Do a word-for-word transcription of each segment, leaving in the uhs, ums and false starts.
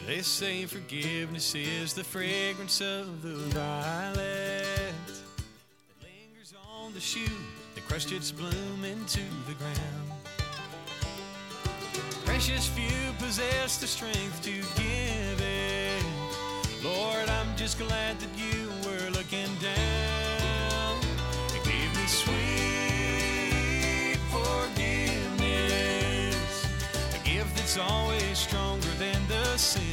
They say forgiveness is the fragrance of the violet that lingers on the shoot that crushed its bloom into the ground. Precious few possess the strength to give it. Lord, I'm just glad that you were looking down. You gave me sweet forgiveness, a gift that's always stronger than the sin.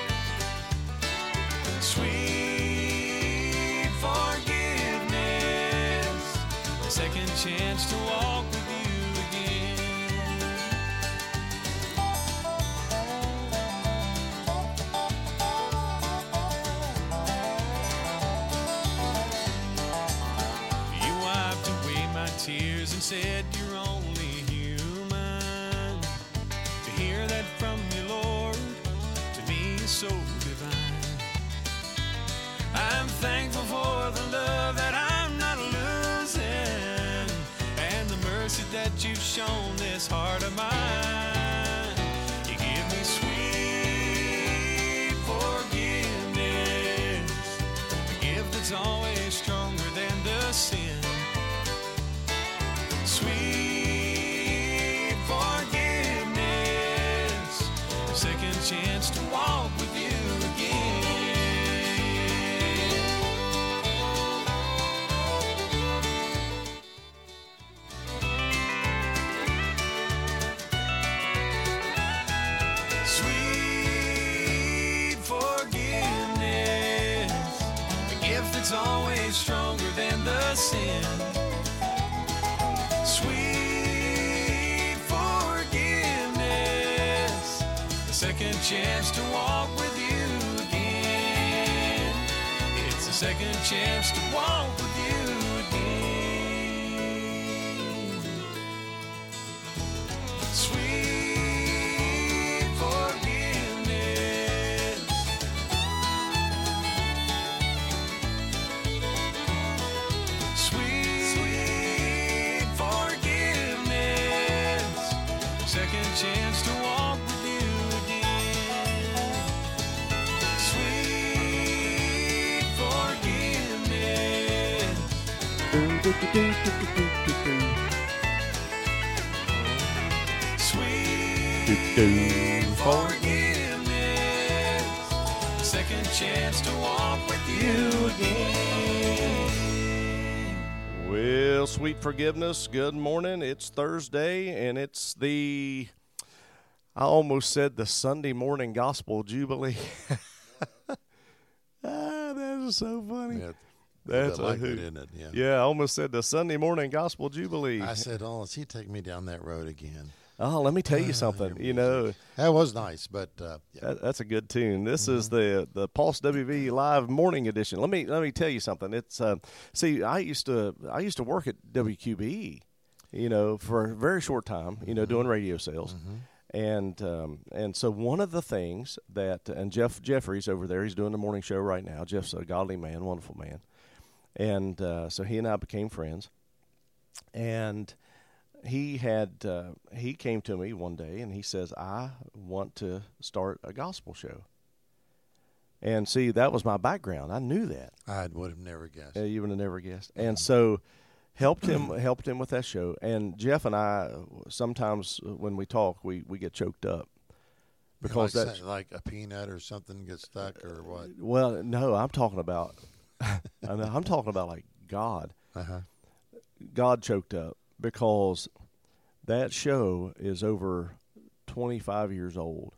Sweet forgiveness, a second chance to walk with you again. You wiped away my tears and said you're only human. To hear that from you, Lord, to me is so divine. I'm thankful for the love that I'm not losing, and the mercy that you've shown this heart of mine. You give me sweet forgiveness, a gift that's always stronger than the sin. Sweet forgiveness, a second chance to walk with you again. It's always stronger than the sin. Sweet forgiveness, a second chance to walk with you again. It's a second chance to walk with you again. Sweet forgiveness, second chance to walk with you again. Sweet forgiveness. Sweet forgiveness. Second chance to walk with you again. Well, sweet forgiveness, good morning. It's Thursday, and it's the, I almost said the Sunday morning gospel jubilee. ah, that is so funny. Yeah, That's a like hoot. it, isn't it? Yeah. Yeah, I almost said the Sunday morning gospel jubilee. I said, oh, is he take me down that road again? Oh, let me tell you something. You know, that was nice, but uh, yeah. that, that's a good tune. This Mm-hmm. is the the Pulse W V Live Morning Edition. Let me let me tell you something. It's uh, see, I used to I used to work at W Q B E, you know, for a very short time, you know, Mm-hmm. doing radio sales, Mm-hmm. and um, and so one of the things that and Jeff Jeffries over there, he's doing the morning show right now. Jeff's a godly man, wonderful man, and uh, so he and I became friends, and. He had uh, he came to me one day and he says, I want to start a gospel show. And see, that was my background. I knew that. I would have never guessed. Uh, you would have never guessed. And so helped him helped him with that show. And Jeff and I, sometimes when we talk, we, we get choked up. Because like, that's like a peanut or something gets stuck or what? Well, no, I'm talking about I'm talking about like God. Uh-huh. God choked up. Because that show is over twenty-five years old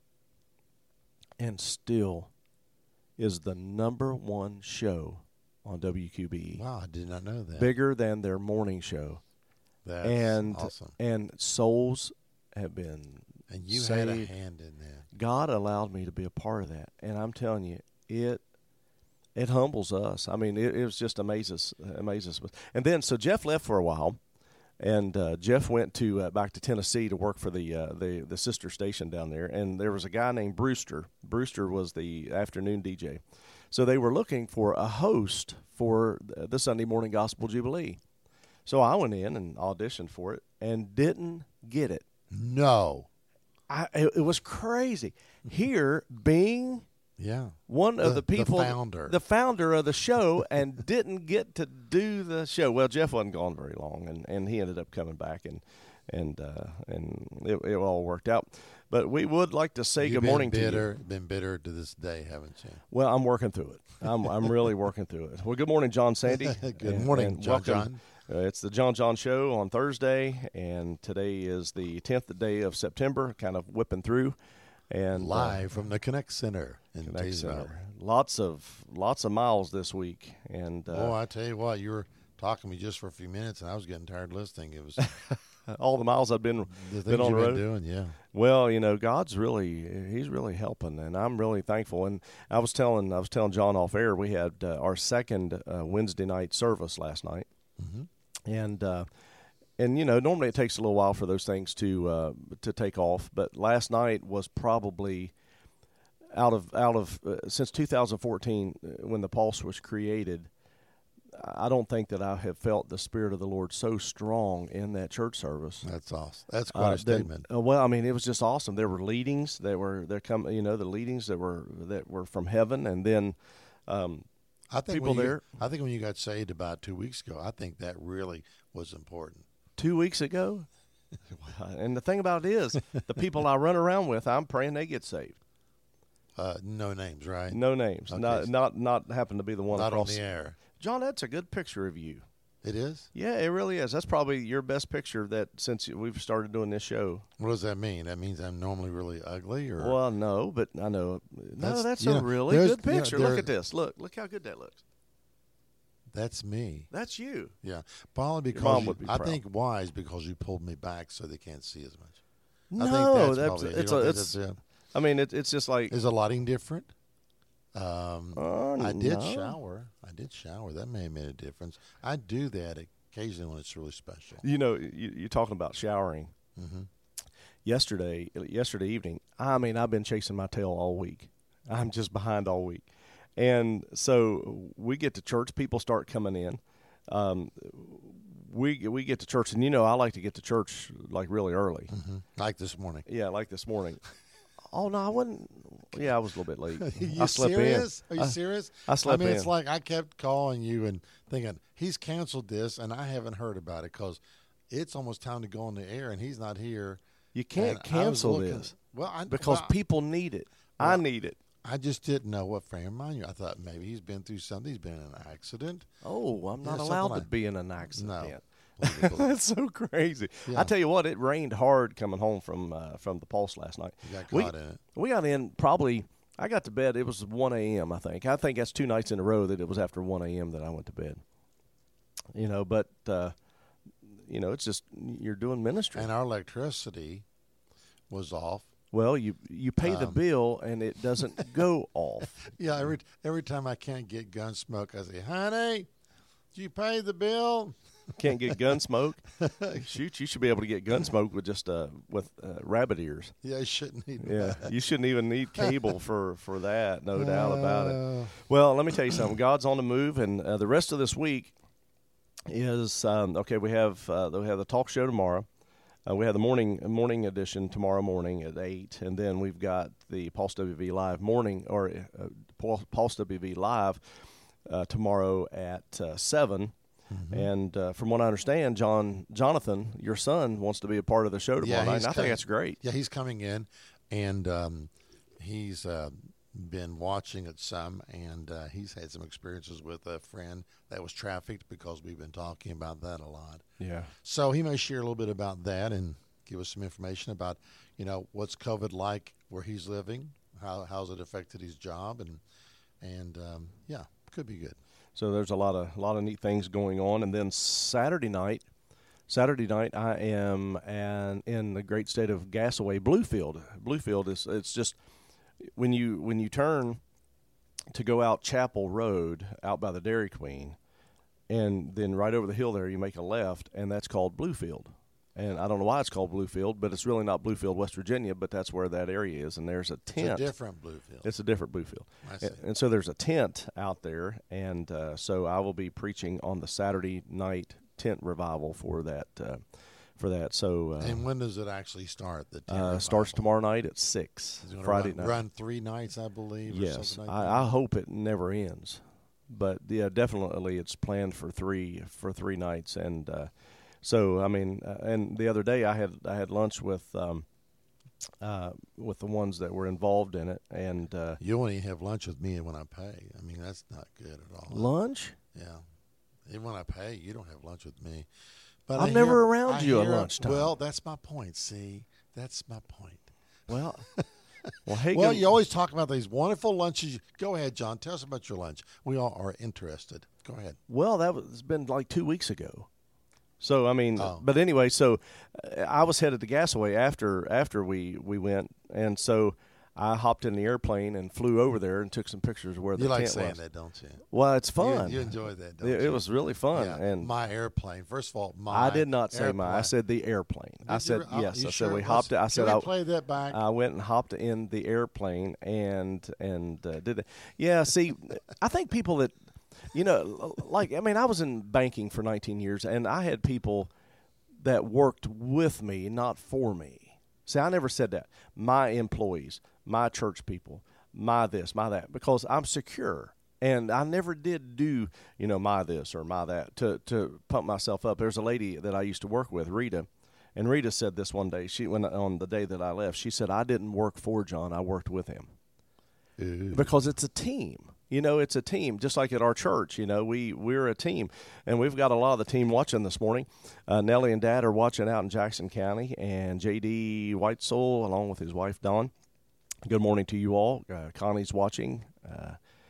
and still is the number one show on W Q B E. Wow, I did not know that. Bigger than their morning show. That's and, awesome. And souls have been And you saved. had a hand in that. God allowed me to be a part of that. And I'm telling you, it it humbles us. I mean, it, it was just amazes, amazes us. And then, so Jeff left for a while. And uh, Jeff went to uh, back to Tennessee to work for the, uh, the the sister station down there. And there was a guy named Brewster. Brewster was the afternoon D J. So they were looking for a host for the Sunday Morning Gospel Jubilee. So I went in and auditioned for it and didn't get it. No. I, it, it was crazy. Here, being Yeah. one of The- the people, the founder. the founder of the show, and didn't get to do the show. Well, Jeff wasn't gone very long, and, and he ended up coming back, and and uh, and it, it all worked out. But we would like to say You've good been morning bitter, to you. Been bitter to this day, haven't you? Well, I'm working through it. I'm I'm really working through it. Well, good morning, John Sandy. Good And- morning, and John welcome. John. Uh, it's the John John Show on Thursday, and today is the tenth day of September, kind of whipping through. And uh, Live from the Connect Center in Connect Teesville. Center. Lots of lots of miles this week, and uh, Oh, I tell you what, you were talking to me just for a few minutes, and I was getting tired listening. It was all the miles I've been the things been on you've the been road. doing. Yeah. Well, you know, God's really He's really helping, and I'm really thankful. And I was telling I was telling John off air, we had uh, our second uh, Wednesday night service last night, Mm-hmm. and uh, and you know, normally it takes a little while for those things to uh, to take off, but last night was probably out of out of uh, since two thousand fourteen uh, when the Pulse was created. I don't think that I have felt the Spirit of the Lord so strong in that church service. That's awesome. That's quite Uh, a that- statement. uh, well, I mean, it was just awesome. There were leadings that were there come, you know, the leadings that were that were from heaven, and then um, I think people when you, there- I think when you got saved about two weeks ago, I think that really was important. two weeks ago. And the thing about it is, the people I run around with, I'm praying they get saved. Uh, no names, right? No names, Okay. not not not happen to be the one Not on across the air. John, that's a good picture of you. It is? Yeah, it really is. That's probably your best picture that since we've started doing this show. What does that mean? That means I'm normally really ugly, or Well, no, but I know. No, That's- that's you a know, really there's- good you know, picture. there- Look at this. Look, look how good that looks. that's me. That's you. Yeah, probably mom because you, would be I proud. think why is because you pulled me back so they can't see as much. I No, think that's, that's probably it. You it's don't a, think it's. that's it? I mean, it, it's just like Is the lighting different? Um, Uh, I did no. shower. I did shower. That may have made a difference. I do that occasionally when it's really special. you know, you, you're talking about showering. Mm-hmm. Yesterday, yesterday evening. I mean, I've been chasing my tail all week. I'm just behind all week, and so we get to church. People start coming in. Um, we we get to church, and you know, I like to get to church like really early. Mm-hmm. Like this morning. Yeah, like this morning. Oh no, I wasn't. Yeah, I was a little bit late. you I slept serious? in. Are you I, serious? I slept I mean, in. it's like I kept calling you and thinking he's canceled this, and I haven't heard about it because it's almost time to go on the air, and he's not here. You can't And I was cancel looking- this Well, I, because well, people need it. I well, need it. I just didn't know what frame of mind you. I thought maybe he's been through something. He's been in an accident. Oh, I'm Yeah, not something allowed to like- be in an accident. Legally. That's so crazy. Yeah. I tell you what, it rained hard coming home from uh, from the Pulse last night. You got We- caught in it. We got in probably. I got to bed. It was one a.m. I think. I think that's two nights in a row that it was after one a.m. that I went to bed. You know, but uh, you know, it's just you're doing ministry. And our electricity was off. Well, you you pay the Um, bill and it doesn't go off. Yeah, every every time I can't get gun smoke, I say, "Honey, did you pay the bill?" Can't get gun smoke. Shoot, you should be able to get gun smoke with just uh with uh, rabbit ears. Yeah, I shouldn't need Yeah, that. you shouldn't even need cable for for that. No doubt about it. Uh, Well, let me tell you something. God's on the move, and uh, the rest of this week is um, okay. We have uh, we have the talk show tomorrow. Uh, we have the morning morning edition tomorrow morning at eight, and then we've got the Pulse W V Live morning or uh, Pulse Pulse W V Live uh, tomorrow at uh, seven. Mm-hmm. And uh, from what I understand, John Jonathan, your son, wants to be a part of the show tomorrow Yeah, night. he's And I coming. think that's great. Yeah, he's coming in, and um, he's uh, been watching it some, and uh, he's had some experiences with a friend that was trafficked because we've been talking about that a lot. Yeah. So he may share a little bit about that and give us some information about, you know, what's COVID like where he's living, how how's it affected his job, and and um, yeah, could be good. So there's a lot of a lot of neat things going on, and then Saturday night, Saturday night I am and in the great state of Gasaway, Bluefield. Bluefield is it's just when you when you turn to go out Chapel Road out by the Dairy Queen, and then right over the hill there you make a left, and that's called Bluefield. And I don't know why it's called Bluefield, but it's really not Bluefield, West Virginia, but that's where that area is, and there's a tent. It's a different Bluefield. It's a different Bluefield. I see. And, and so there's a tent out there, and uh, so I will be preaching on the Saturday night tent revival for that uh, for that. So uh, and when does it actually start? The tent uh, revival? starts tomorrow night at six, Is it gonna Friday run, night. Run three nights, I believe. Or Yes, something like that? I, I hope it never ends, but yeah, definitely it's planned for three for three nights, and uh, so I mean, uh, and the other day I had I had lunch with um, uh, with the ones that were involved in it, and uh, You won't even have lunch with me when I pay. I mean, that's not good at all. lunch. Yeah. Even when I pay, you don't have lunch with me. But I'm I never hear- around I you at hear- lunchtime. Well, that's my point. See, that's my point. Well, well, hey, Well, good- you always talk about these wonderful lunches. Go ahead, John. Tell us about your lunch. We all are interested. Go ahead. Well, that was been like two weeks ago. So I mean, Oh. but anyway, so uh, I was headed to Gasaway after after we, we went, and so I hopped in the airplane and flew over there and took some pictures of where the You like tent saying was. that, don't you? Well, it's You, fun. you enjoy that, don't it, you? it was really fun, Yeah, and my airplane. First of all, my I did not say airplane. my. I said the airplane. I Did said you? Oh, yes. you I sure? said we Let's- hopped. I can said we I play that back. I went and hopped in the airplane and and uh, did it. Yeah, see, I think people that, you know, like I mean, I was in banking for nineteen years, and I had people that worked with me, not for me. See, I never said that. My employees, my church people, my this, my that, because I'm secure. And I never did do, you know, my this or my that to, to pump myself up. There's a lady that I used to work with, Rita, and Rita said this one day. She when on the day that I left, she said, "I didn't work for John. I worked with him." Ooh. Because it's a team. You know, it's a team, just like at our church. You know, we, we're a team. And we've got a lot of the team watching this morning. Uh, Nellie and Dad are watching out in Jackson County, and J D Whitesole, along with his wife, Dawn. Good morning to you all. Uh, Connie's watching. Uh,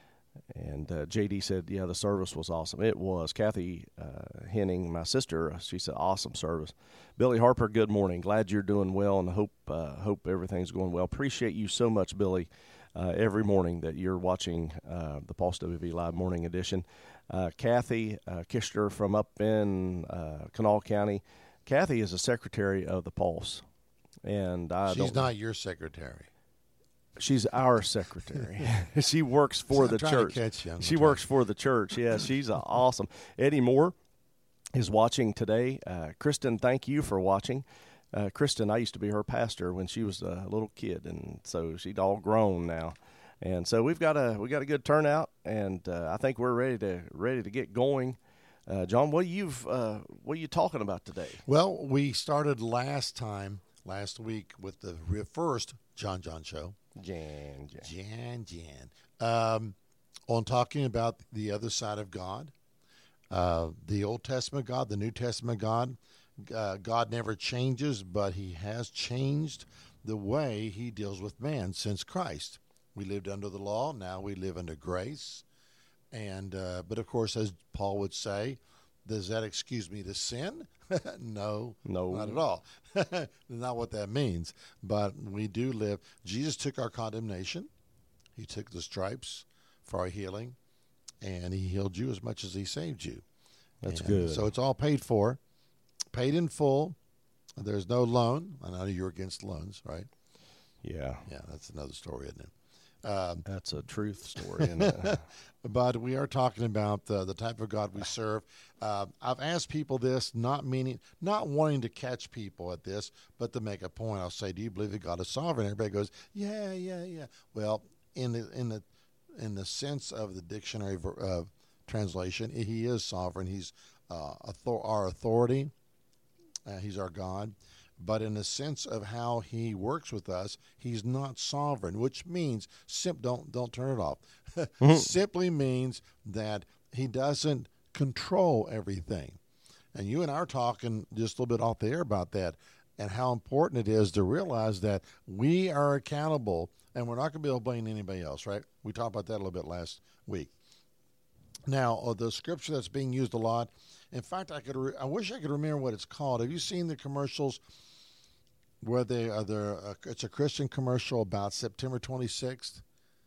and uh, J D said, yeah, the service was awesome. It was. Kathy uh, Henning, my sister, uh, she said, awesome service. Billy Harper, good morning. Glad you're doing well, and hope uh, hope everything's going well. Appreciate you so much, Billy. Uh, every morning that you're watching uh, the Pulse W V Live Morning Edition. Uh, Kathy uh, Kishner from up in uh, Kanawha County. Kathy is a secretary of the Pulse. And I She's don't, not your secretary. She's our secretary. She works for I'm the trying to church. catch you. I'm She trying- works for the church. Yeah, she's uh, awesome. Eddie Moore is watching today. Uh, Kristen, thank you for watching. Uh, Kristen, I used to be her pastor when she was a little kid, and so she's all grown now. And so we've got a we got a good turnout, and uh, I think we're ready to ready to get going. Uh, John, what you've uh, what are you talking about today? Well, we started last time, last week, with the re- first John John show. Jan, Jan. Jan Jan. Um, on talking about the other side of God, uh, the Old Testament God, the New Testament God. Uh, God never changes, but he has changed the way he deals with man since Christ. We lived under the law. Now we live under grace. And uh, but, of course, as Paul would say, does that excuse me to sin? No, No. not at all. Not what that means. But we do live. Jesus took our condemnation. He took the stripes for our healing, and he healed you as much as he saved you. That's And good. So it's all paid for, paid in full. There's no loan. I know you're against loans, right? Yeah, Yeah, that's another story, isn't it? Um, that's a truth story. Isn't it? but we are talking about uh, the type of God we serve. Uh, I've asked people this, not meaning, not wanting to catch people at this, but to make a point. I'll say, "Do you believe that God is sovereign?" Everybody goes, "Yeah, yeah, yeah." Well, in the in the in the sense of the dictionary uh, translation, he is sovereign. He's uh, author- our authority. Uh, he's our God. But in the sense of how he works with us, he's not sovereign, which means sim- don't don't turn it off. Simply means that he doesn't control everything. And you and I are talking just a little bit off the air about that and how important it is to realize that we are accountable and we're not going to be able to blame anybody else, right? We talked about that a little bit last week. Now, uh, the scripture that's being used a lot, in fact, I could re- I wish I could remember what it's called. Have you seen the commercials where they are there? Uh, it's a Christian commercial about September twenty-sixth.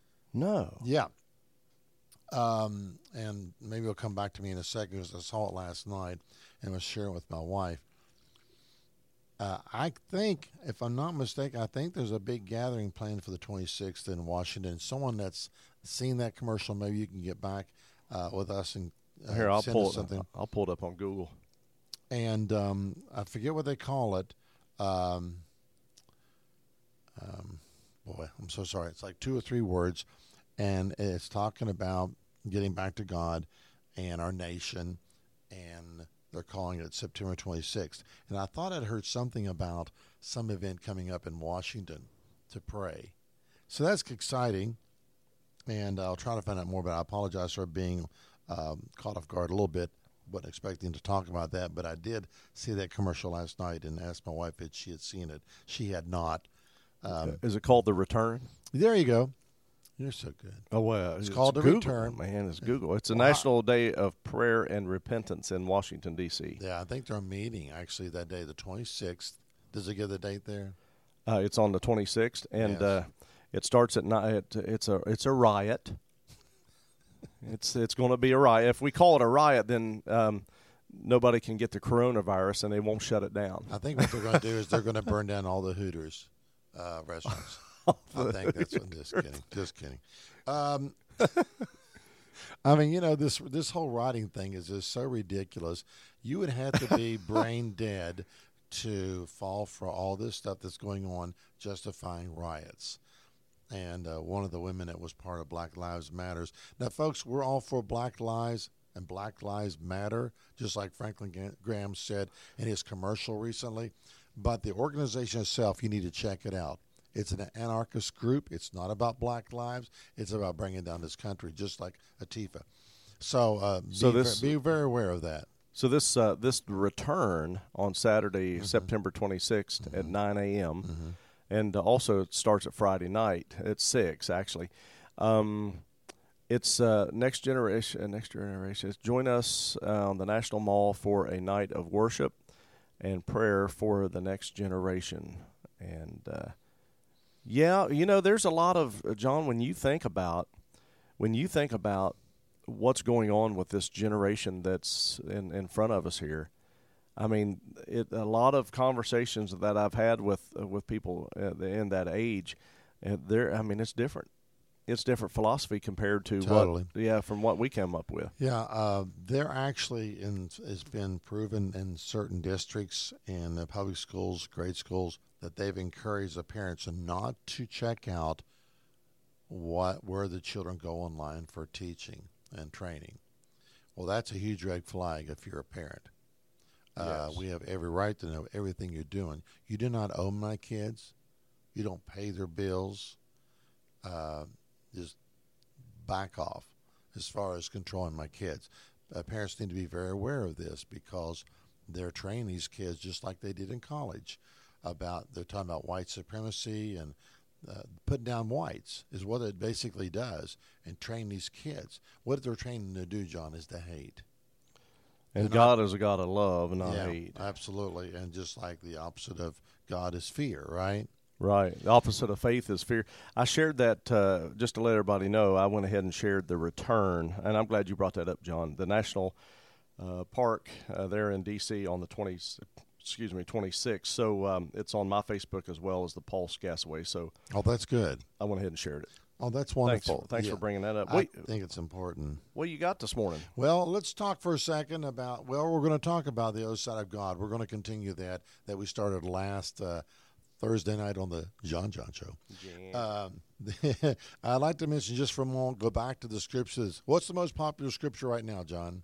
No. Yeah. Um, and maybe it'll come back to me in a second because I saw it last night and was sharing with my wife. Uh, I think, if I'm not mistaken, I think there's a big gathering planned for the twenty-sixth in Washington. Someone that's seen that commercial, maybe you can get back uh, with us and uh, Here, I'll send pull us it. something. I'll pull it up on Google. and um, I forget what they call it. Um, um, boy, I'm so sorry. It's like two or three words, and it's talking about getting back to God and our nation, and they're calling it September twenty-sixth. And I thought I'd heard something about some event coming up in Washington to pray. So that's exciting, and I'll try to find out more about it. I apologize for being um, caught off guard a little bit. Wasn't expecting to talk about that, but I did see that commercial last night and asked my wife if she had seen it. She had not. Um, Is it called The Return? There you go. You're so good. Oh, well. It's, it's called The Google, Return. Man, it's Google. It's a Wow. National Day of Prayer and Repentance in Washington, D C Yeah, I think they're meeting, actually, that day, the twenty-sixth. Does it give the date there? Uh, it's on the twenty-sixth, and Yes. uh, it starts at night. It's a it's a riot. It's it's going to be a riot. If we call it a riot, then um, nobody can get the coronavirus, and they won't shut it down. I think what they're going to do is they're going to burn down all the Hooters uh, restaurants. I think that's what. Just kidding. Just kidding. Um, I mean, you know, this this whole rioting thing is just so ridiculous. You would have to be brain dead to fall for all this stuff that's going on, justifying riots. And uh, one of the women that was part of Black Lives Matters. Now, folks, we're all for Black Lives, and Black Lives Matter, just like Franklin Graham said in his commercial recently. But the organization itself, you need to check it out. It's an anarchist group. It's not about Black lives. It's about bringing down this country, just like Antifa. So, uh, So be, this- ver- be very aware of that. So this uh, this return on Saturday, September twenty-sixth at nine a.m. and uh, also it starts at Friday night at six. Actually, um, it's uh, next generation. Next generation. Join us uh, on the National Mall for a night of worship and prayer for the next generation. And uh, yeah, you know, there's a lot of uh, John. When you think about when you think about what's going on with this generation that's in, in front of us here. I mean, it, a lot of conversations that I've had with uh, with people uh, in that age, and they're, I mean, it's different. It's different philosophy compared to Totally. what, yeah, from what we came up with. Yeah, uh, there actually in, has been proven in certain districts in the public schools, grade schools, that they've encouraged the parents not to check out what where the children go online for teaching and training. Well, that's a huge red flag if you're a parent. Uh, Yes. we have every right to know everything you're doing. You do not own my kids. You don't pay their bills. Uh, just back off as far as controlling my kids. Uh, parents need to be very aware of this because they're training these kids just like they did in college about, they're talking about white supremacy and uh, putting down whites is what it basically does, and train these kids. What they're training them to do, John, is to hate. And They're God not- is a God of love and not yeah, hate. absolutely. And just like the opposite of God is fear, right? Right. The opposite of faith is fear. I shared that uh, just to let everybody know. I went ahead and shared the return, and I'm glad you brought that up, John. The National uh, Park uh, there in D C on the twentieth, excuse me, twenty-sixth. So um, it's on my Facebook as well as the Pulse Gasaway. So Oh, that's good. I went ahead and shared it. Oh, that's Thanks, wonderful. thanks Yeah. for bringing that up. I Wait, think it's important. what you got this morning? Well, let's talk for a second about, well, we're going to talk about the other side of God. We're going to continue that, that we started last uh, Thursday night on the John John Show. Um, I'd like to mention just for a moment, go back to the scriptures. What's the most popular scripture right now, John?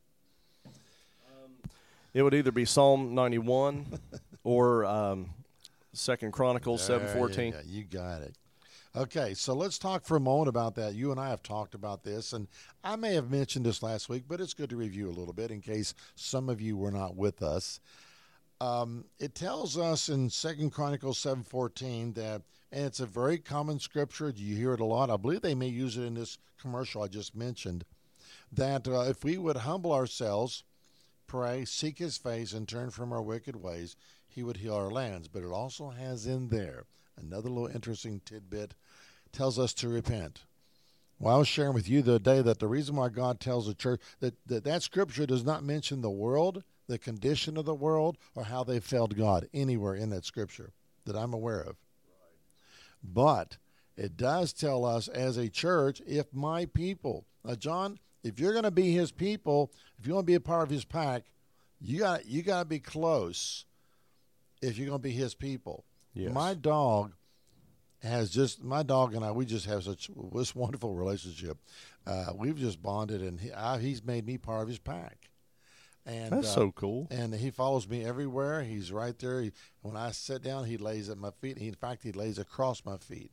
It would either be Psalm ninety-one or um, Second Chronicles seven There you fourteen. go. You got it. Okay, so let's talk for a moment about that. You and I have talked about this, and I may have mentioned this last week, but it's good to review a little bit in case some of you were not with us. Um, it tells us in Second Chronicles seven fourteen that, and it's a very common scripture. You hear it a lot. I believe they may use it in this commercial I just mentioned, that uh, if we would humble ourselves, pray, seek his face, and turn from our wicked ways, he would heal our lands. But it also has in there another little interesting tidbit, tells us to repent. Well, I was sharing with you the other day that the reason why God tells the church that that, that scripture does not mention the world, the condition of the world, or how they failed God anywhere in that scripture that I'm aware of. But it does tell us as a church, if my people, now John, if you're going to be his people, if you want to be a part of his pack, You got you got to be close if you're going to be his people. Yes. My dog has just my dog and I. We just have such this wonderful relationship. Uh, we've just bonded, and he, I, he's made me part of his pack. And That's uh, so cool. And he follows me everywhere. He's right there. He, when I sit down, he lays at my feet. He, in fact, he lays across my feet.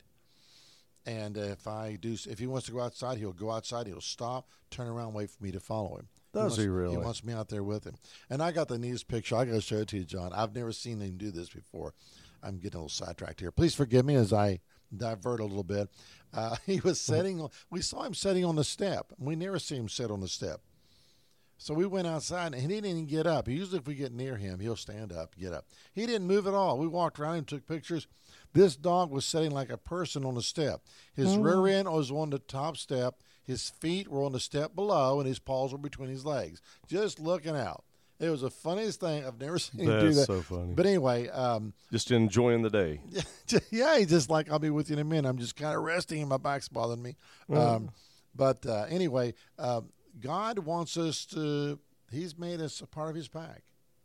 And if I do, if he wants to go outside, he'll go outside. He'll stop, turn around, wait for me to follow him. Does he, he wants, really? He wants me out there with him. And I got the neatest picture. I got to show it to you, John. I've never seen him do this before. I'm getting a little sidetracked here. Please forgive me as I divert a little bit. Uh, he was sitting. on, we saw him sitting on the step. We never see him sit on the step. So we went outside, and he didn't even get up. Usually if we get near him, he'll stand up, get up. He didn't move at all. We walked around him, took pictures. This dog was sitting like a person on the step. His Oh. rear end was on the top step. His feet were on the step below, and his paws were between his legs, just looking out. It was the funniest thing. I've never seen him do That's that. so funny. But anyway, um, Just enjoying the day. yeah, he's just like, I'll be with you in a minute. I'm just kind of resting, and my back's bothering me. Um, but uh, anyway, uh, God wants us to, he's made us a part of his pack.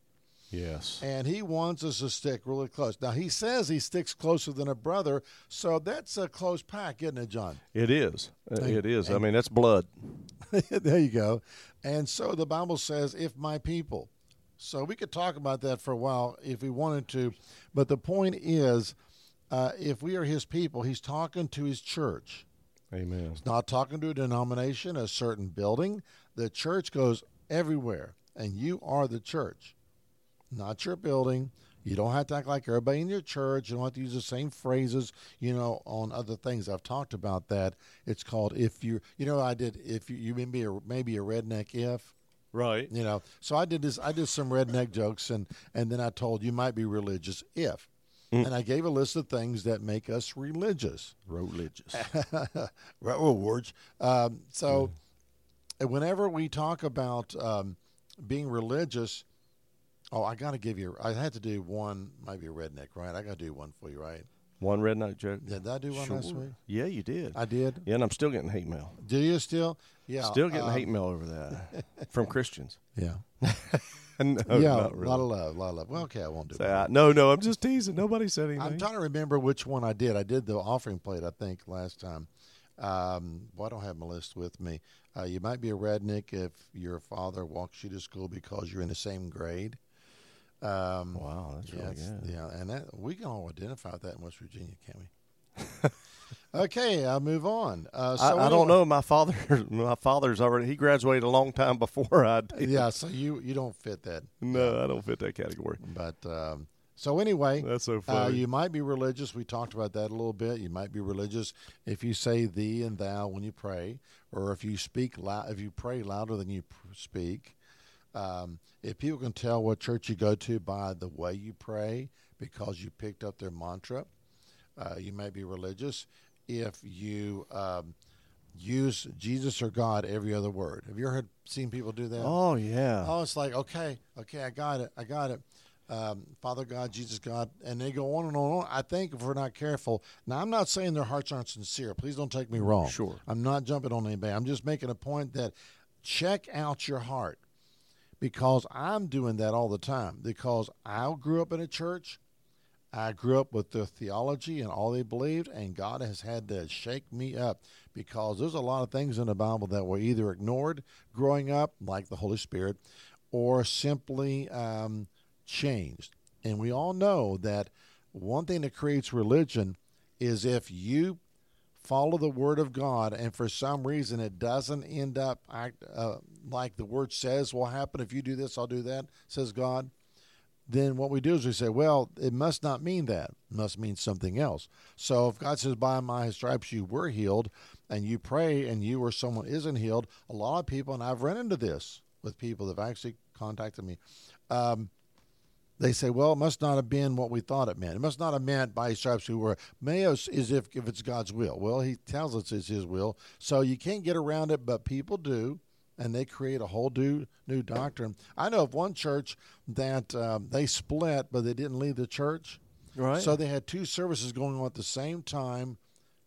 Yes. And he wants us to stick really close. Now, he says he sticks closer than a brother, so that's a close pack, isn't it, John? It is. Uh, And- It is. I and- mean, that's blood. There you go. And so the Bible says, if my people. So we could talk about that for a while if we wanted to. But the point is, uh, if we are his people, he's talking to his church. Amen. He's not talking to a denomination, a certain building. The church goes everywhere, and you are the church, not your building. You don't have to act like everybody in your church. You don't have to use the same phrases, you know, on other things. I've talked about that. It's called if you, you know, I did, if you, you may be a, maybe a redneck if, Right. you know. So I did this, I did some redneck jokes, and, and then I told you might be religious if. Mm. And I gave a list of things that make us religious. Religious. Words. Um, so whenever we talk about um, being religious, oh, I got to give you, I had to do one, maybe a redneck, right? I got to do one for you, right? One redneck joke. Did I do one last week? Yeah, you did. I did. Yeah, and I'm still getting hate mail. Do you still? Yeah. Still getting um, hate mail over that from Christians. Yeah. no, yeah, not a really. lot of love, a lot of love. Well, okay, I won't do Say, it. I- no, no, I'm just teasing. Nobody said anything. I'm trying to remember which one I did. I did the offering plate, I think, last time. Um, well, I don't have my list with me. Uh, you might be a redneck if your father walks you to school because you're in the same grade. Um, Wow, that's yeah, really it's- good. yeah, and that we can all identify with that in West Virginia, can't we? Okay, I'll move on. Uh, so I, I anyway- don't know. My father, my father's already. He graduated a long time before I did. Yeah, so you you don't fit that. No, I don't fit that category. But um, so anyway, That's so uh, funny. you might be religious. We talked about that a little bit. You might be religious if you say thee and thou when you pray, or if you speak loud, if you pray louder than you pr- speak. Um, if people can tell what church you go to by the way you pray because you picked up their mantra, uh, you may be religious. If you um, use Jesus or God every other word, have you ever heard, seen people do that? Oh yeah. Oh, it's like, okay, okay, I got it, I got it. Um, Father God, Jesus God, and they go on and on and on. I think if we're not careful, now I'm not saying their hearts aren't sincere. Please don't take me wrong. Sure. I'm not jumping on anybody. I'm just making a point that check out your heart, because I'm doing that all the time. Because I grew up in a church. I grew up with their theology and all they believed, and God has had to shake me up because there's a lot of things in the Bible that were either ignored growing up, like the Holy Spirit, or simply um, changed. And we all know that one thing that creates religion is if you follow the Word of God and for some reason it doesn't end up act, uh, like the Word says will happen. If you do this, I'll do that, says God. Then what we do is we say, well, it must not mean that. It must mean something else. So if God says, by my stripes you were healed, and you pray and you or someone isn't healed, a lot of people, and I've run into this with people that have actually contacted me, um, they say, well, it must not have been what we thought it meant. It must not have meant by his stripes we were. Mayos is if, if it's God's will. Well, he tells us it's his will. So you can't get around it, but people do. And they create a whole new new doctrine. I know of one church that um, they split, but they didn't leave the church. Right. So they had two services going on at the same time,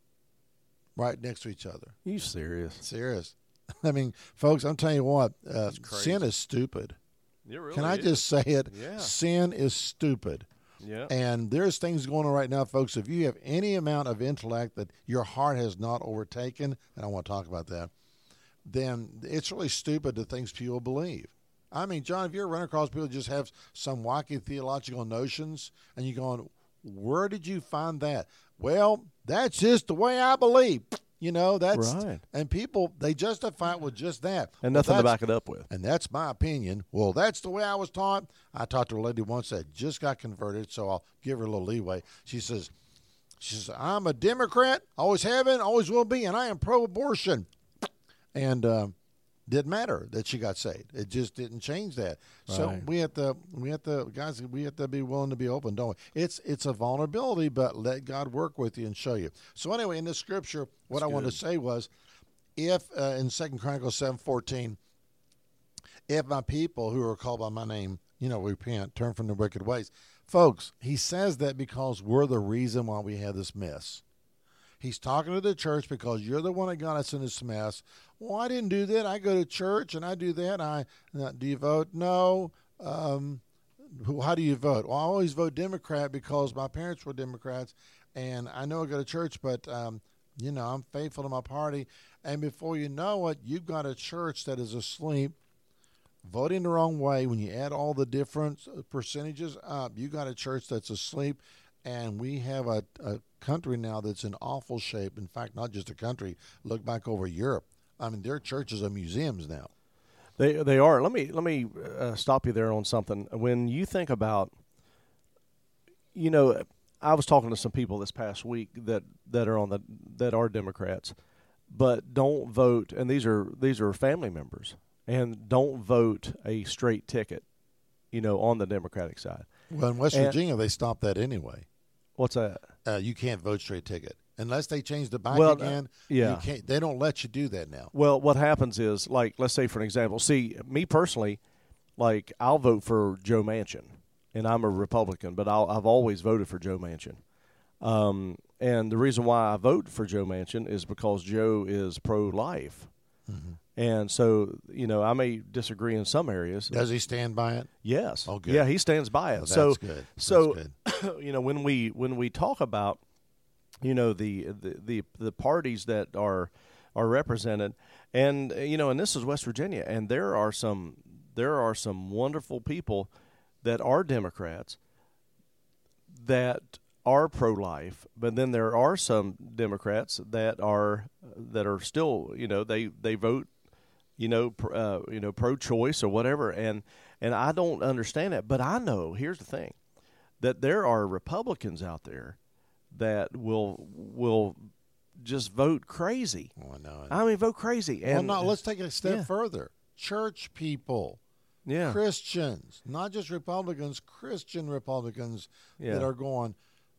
right next to each other. You serious? Serious. I mean, folks, I'm telling you what, uh, That's crazy. sin is stupid. It really Can I is. just say it? Yeah. Sin is stupid. Yeah. And there's things going on right now, folks. If you have any amount of intellect that your heart has not overtaken, and I want to talk about that, then it's really stupid the things people believe. I mean, John, if you're running across people who just have some wacky theological notions, and you're going, where did you find that? Well, that's just the way I believe. You know, that's Right. and people, they justify it with just that. And Well, nothing to that's- back it up with. And that's my opinion. Well, that's the way I was taught. I talked to a lady once that just got converted, so I'll give her a little leeway. She says, she says, I'm a Democrat, always have been, always will be, and I am pro-abortion. And uh, didn't matter that she got saved. It just didn't change that. So Right. we have to, we have to, guys, we have to be willing to be open, don't we? It's it's a vulnerability, but let God work with you and show you. So anyway, in this scripture, what That's I wanted good. to say was, if uh, in Second Chronicles seven fourteen, if my people who are called by my name, you know, repent, turn from their wicked ways. Folks, he says that because we're the reason why we have this mess. He's talking to the church because you're the one that got us in this mess. Well, I didn't do that. I go to church and I do that. I uh, do you vote? No. Um, who- how do you vote? Well, I always vote Democrat because my parents were Democrats, and I know I go to church, but um, you know, I'm faithful to my party. And before you know it, you've got a church that is asleep, voting the wrong way. When you add all the different percentages up, you got a church that's asleep. And we have a, a country now that's in awful shape. In fact, not just a country. Look back over Europe. I mean, their churches are museums now. They they are. Let me let me uh, stop you there on something. When you think about, you know, I was talking to some people this past week that, that are on the that are Democrats, but don't vote. And these are these are family members, and don't vote a straight ticket, you know, on the Democratic side. Well, in West And- Virginia, they stopped that anyway. What's that? Uh, you can't vote straight ticket unless they change the back Well, uh, again. yeah. you can't. They don't let you do that now. Well, what happens is, like, let's say for an example, see, me personally, like, I'll vote for Joe Manchin, and I'm a Republican, but I'll, I've always voted for Joe Manchin. Um, and the reason why I vote for Joe Manchin is because Joe is pro-life. Mm-hmm. And so, you know, I may disagree in some areas. Does he stand by it? Yes. Oh, good. Yeah, he stands by it. Oh, so, that's good. That's so good. you know, when we when we talk about, you know, the the the, the parties that are are represented, and uh, you know, and this is West Virginia, and there are some there are some wonderful people that are Democrats that are pro-life, but then there are some Democrats that are that are still, you know, they they vote, you know, pr- uh, you know, pro-choice or whatever, and and I don't understand that. But I know, here's the thing, that there are Republicans out there that will will just vote crazy. Oh, I know. I mean, vote crazy. And well, no, let's take it a step yeah. further. Church people, yeah, Christians, not just Republicans, Christian Republicans Yeah. that are going,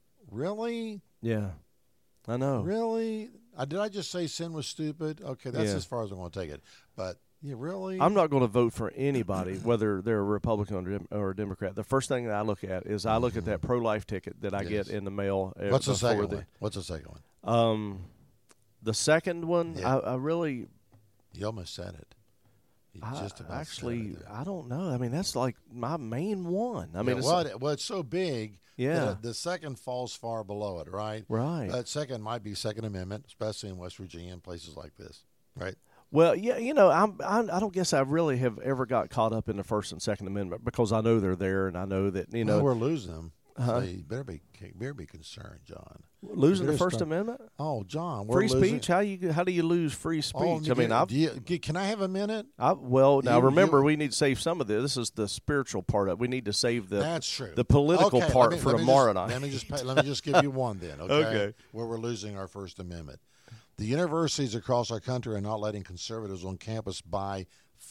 really? yeah, I know. Really? Uh, did I just say sin was stupid? Okay, that's Yeah. as far as I'm going to take it. But, yeah, really? I'm not going to vote for anybody, whether they're a Republican or, Dem- or a Democrat. The first thing that I look at is I look at that pro-life ticket that I Yes. get in the mail. uh, What's the before second one? What's the second one? Um, the second one, Yeah. I, I really, You almost said it. You I, just about actually, said it there. I don't know. I mean, that's like my main one. I mean, Yeah, it's, well, it- well, it's so big Yeah. that the second falls far below it, right? right. That second might be Second Amendment, especially in West Virginia and places like this, right? Well, yeah, you know, I'm, I'm, I don't guess I really have ever got caught up in the First and Second Amendment because I know they're there, and I know that you know well, we're losing them. Uh-huh. So you better be better be concerned, John. losing the Better First start- Amendment, Oh, John, we're free losing. speech. How you how do you lose free speech? Oh, I you mean, get- I've do you, get- can I have a minute? I, well, now You- remember, you- we need to save some of this. This is the spiritual part of it. We need to save the That's true. the political Okay, part let me- for let me tomorrow just, night. Let me just pay, let me just give you one then, okay? Okay. Where we're losing our First Amendment. The universities across our country are not letting conservatives on campus buy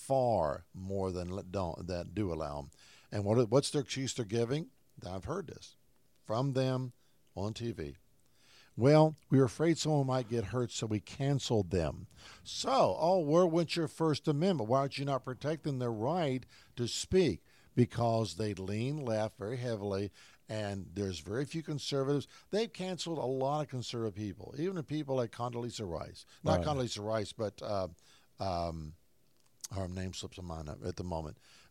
far more than let- don't that do allow them. And what what's their excuse they're giving? I've heard this from them on T V. Well, we were afraid someone might get hurt, so we canceled them. So, oh, where went your First Amendment? Why aren't you not protecting their right to speak? Because they lean left very heavily, and there's very few conservatives. They've canceled a lot of conservative people, even the people like Condoleezza Rice. Not Right. Condoleezza Rice, but uh, um, her name slips of mind at the moment.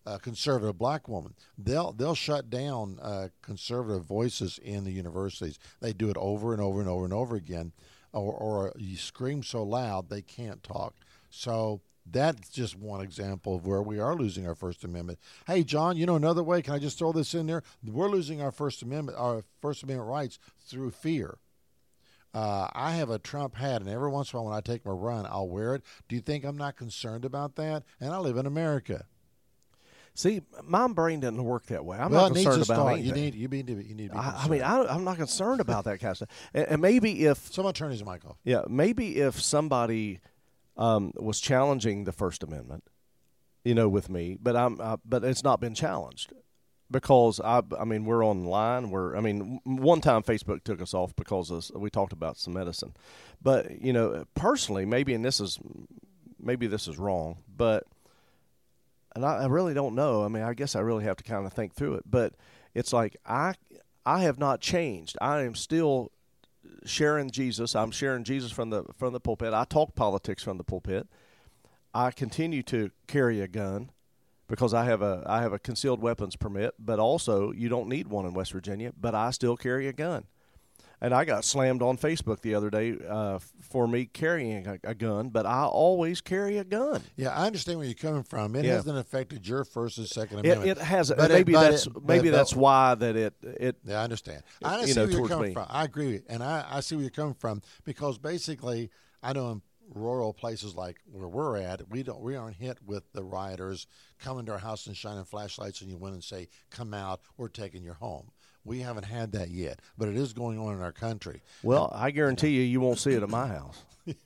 a conservative black woman, they'll they'll shut down uh, conservative voices in the universities. They do it over and over and over and over again, or, or you scream so loud they can't talk. So that's just one example of where we are losing our First Amendment. Hey, John, you know another way? Can I just throw this in there? We're losing our First Amendment, our First Amendment rights through fear. Uh, I have a Trump hat, and every once in a while when I take my run, I'll wear it. Do you think I'm not concerned about that? And I live in America. See, my brain doesn't work that way. I'm well, not concerned it needs to about start. anything. You need, you need to, you need to be I, concerned. I mean, I, I'm not concerned about that kind of stuff. And, and maybe if someone turn his mic off. Yeah, maybe if somebody um, was challenging the First Amendment, you know, with me, but I'm, uh, but it's not been challenged because I, I mean, we're online. We're, I mean, one time Facebook took us off because of, we talked about some medicine, but you know, personally, maybe, and this is, maybe this is wrong, but. And I, I really don't know. I mean, I guess I really have to kind of think through it. But it's like I I have not changed. I am still sharing Jesus. I'm sharing Jesus from the from the pulpit. I talk politics from the pulpit. I continue to carry a gun because I have a I have a concealed weapons permit. But also, you don't need one in West Virginia. But I still carry a gun. And I got slammed on Facebook the other day uh, for me carrying a, a gun, but I always carry a gun. Yeah, I understand where you're coming from. It Yeah. hasn't affected your First and Second It, Amendment. it has. But Maybe it, but that's it, maybe but- that's why that it it. Yeah, I understand. I you see know, where you're towards coming me. from. I agree, with you. and I, I see where you're coming from because basically, I know in rural places like where we're at, we don't we aren't hit with the rioters coming to our house and shining flashlights and you win and say, "Come out, we're taking your home." We haven't had that yet, but it is going on in our country. Well, I guarantee you, you won't see it at my house.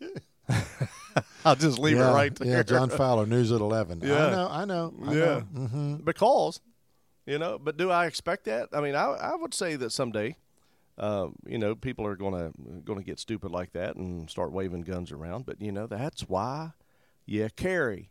I'll just leave yeah, it right there. Yeah, John Fowler, News at eleven. Yeah. I know, I know. I Yeah. know. Mm-hmm. Because, you know, but do I expect that? I mean, I I would say that someday, uh, you know, people are gonna gonna get stupid like that and start waving guns around. But you know, that's why you carry.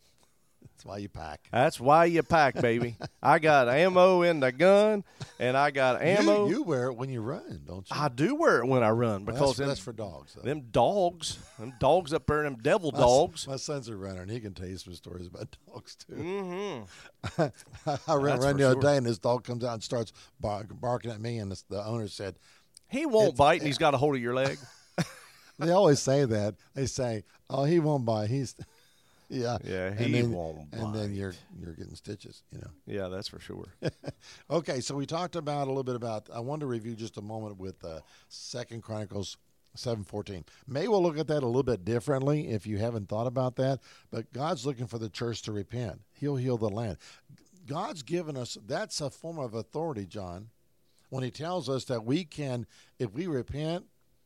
That's why you pack. That's why you pack, baby. I got ammo in the gun, and I got ammo. You, you wear it when you run, don't you? I do wear it when I run Well, because that's, them, that's for dogs. Though. them dogs, them dogs up there, them devil My- dogs. My son's a runner, and he can tell you some stories about dogs too. Mm-hmm. I ran That's around for the other sure. day, and this dog comes out and starts bark, barking at me, and this, the owner said, He won't It's- bite, and he's got a hold of your leg. they always say that. They say, "Oh, he won't bite. He's." Yeah, Yeah, and he then, won't And then bite. you're you're getting stitches, you know. Yeah, that's for sure. Okay, so we talked about a little bit about. I wanted to review just a moment with uh, Second Chronicles seven fourteen. Maybe we'll look at that a little bit differently if you haven't thought about that. But God's looking for the church to repent. He'll heal the land. God's given us. That's a form of authority, John, when He tells us that we can, if we repent.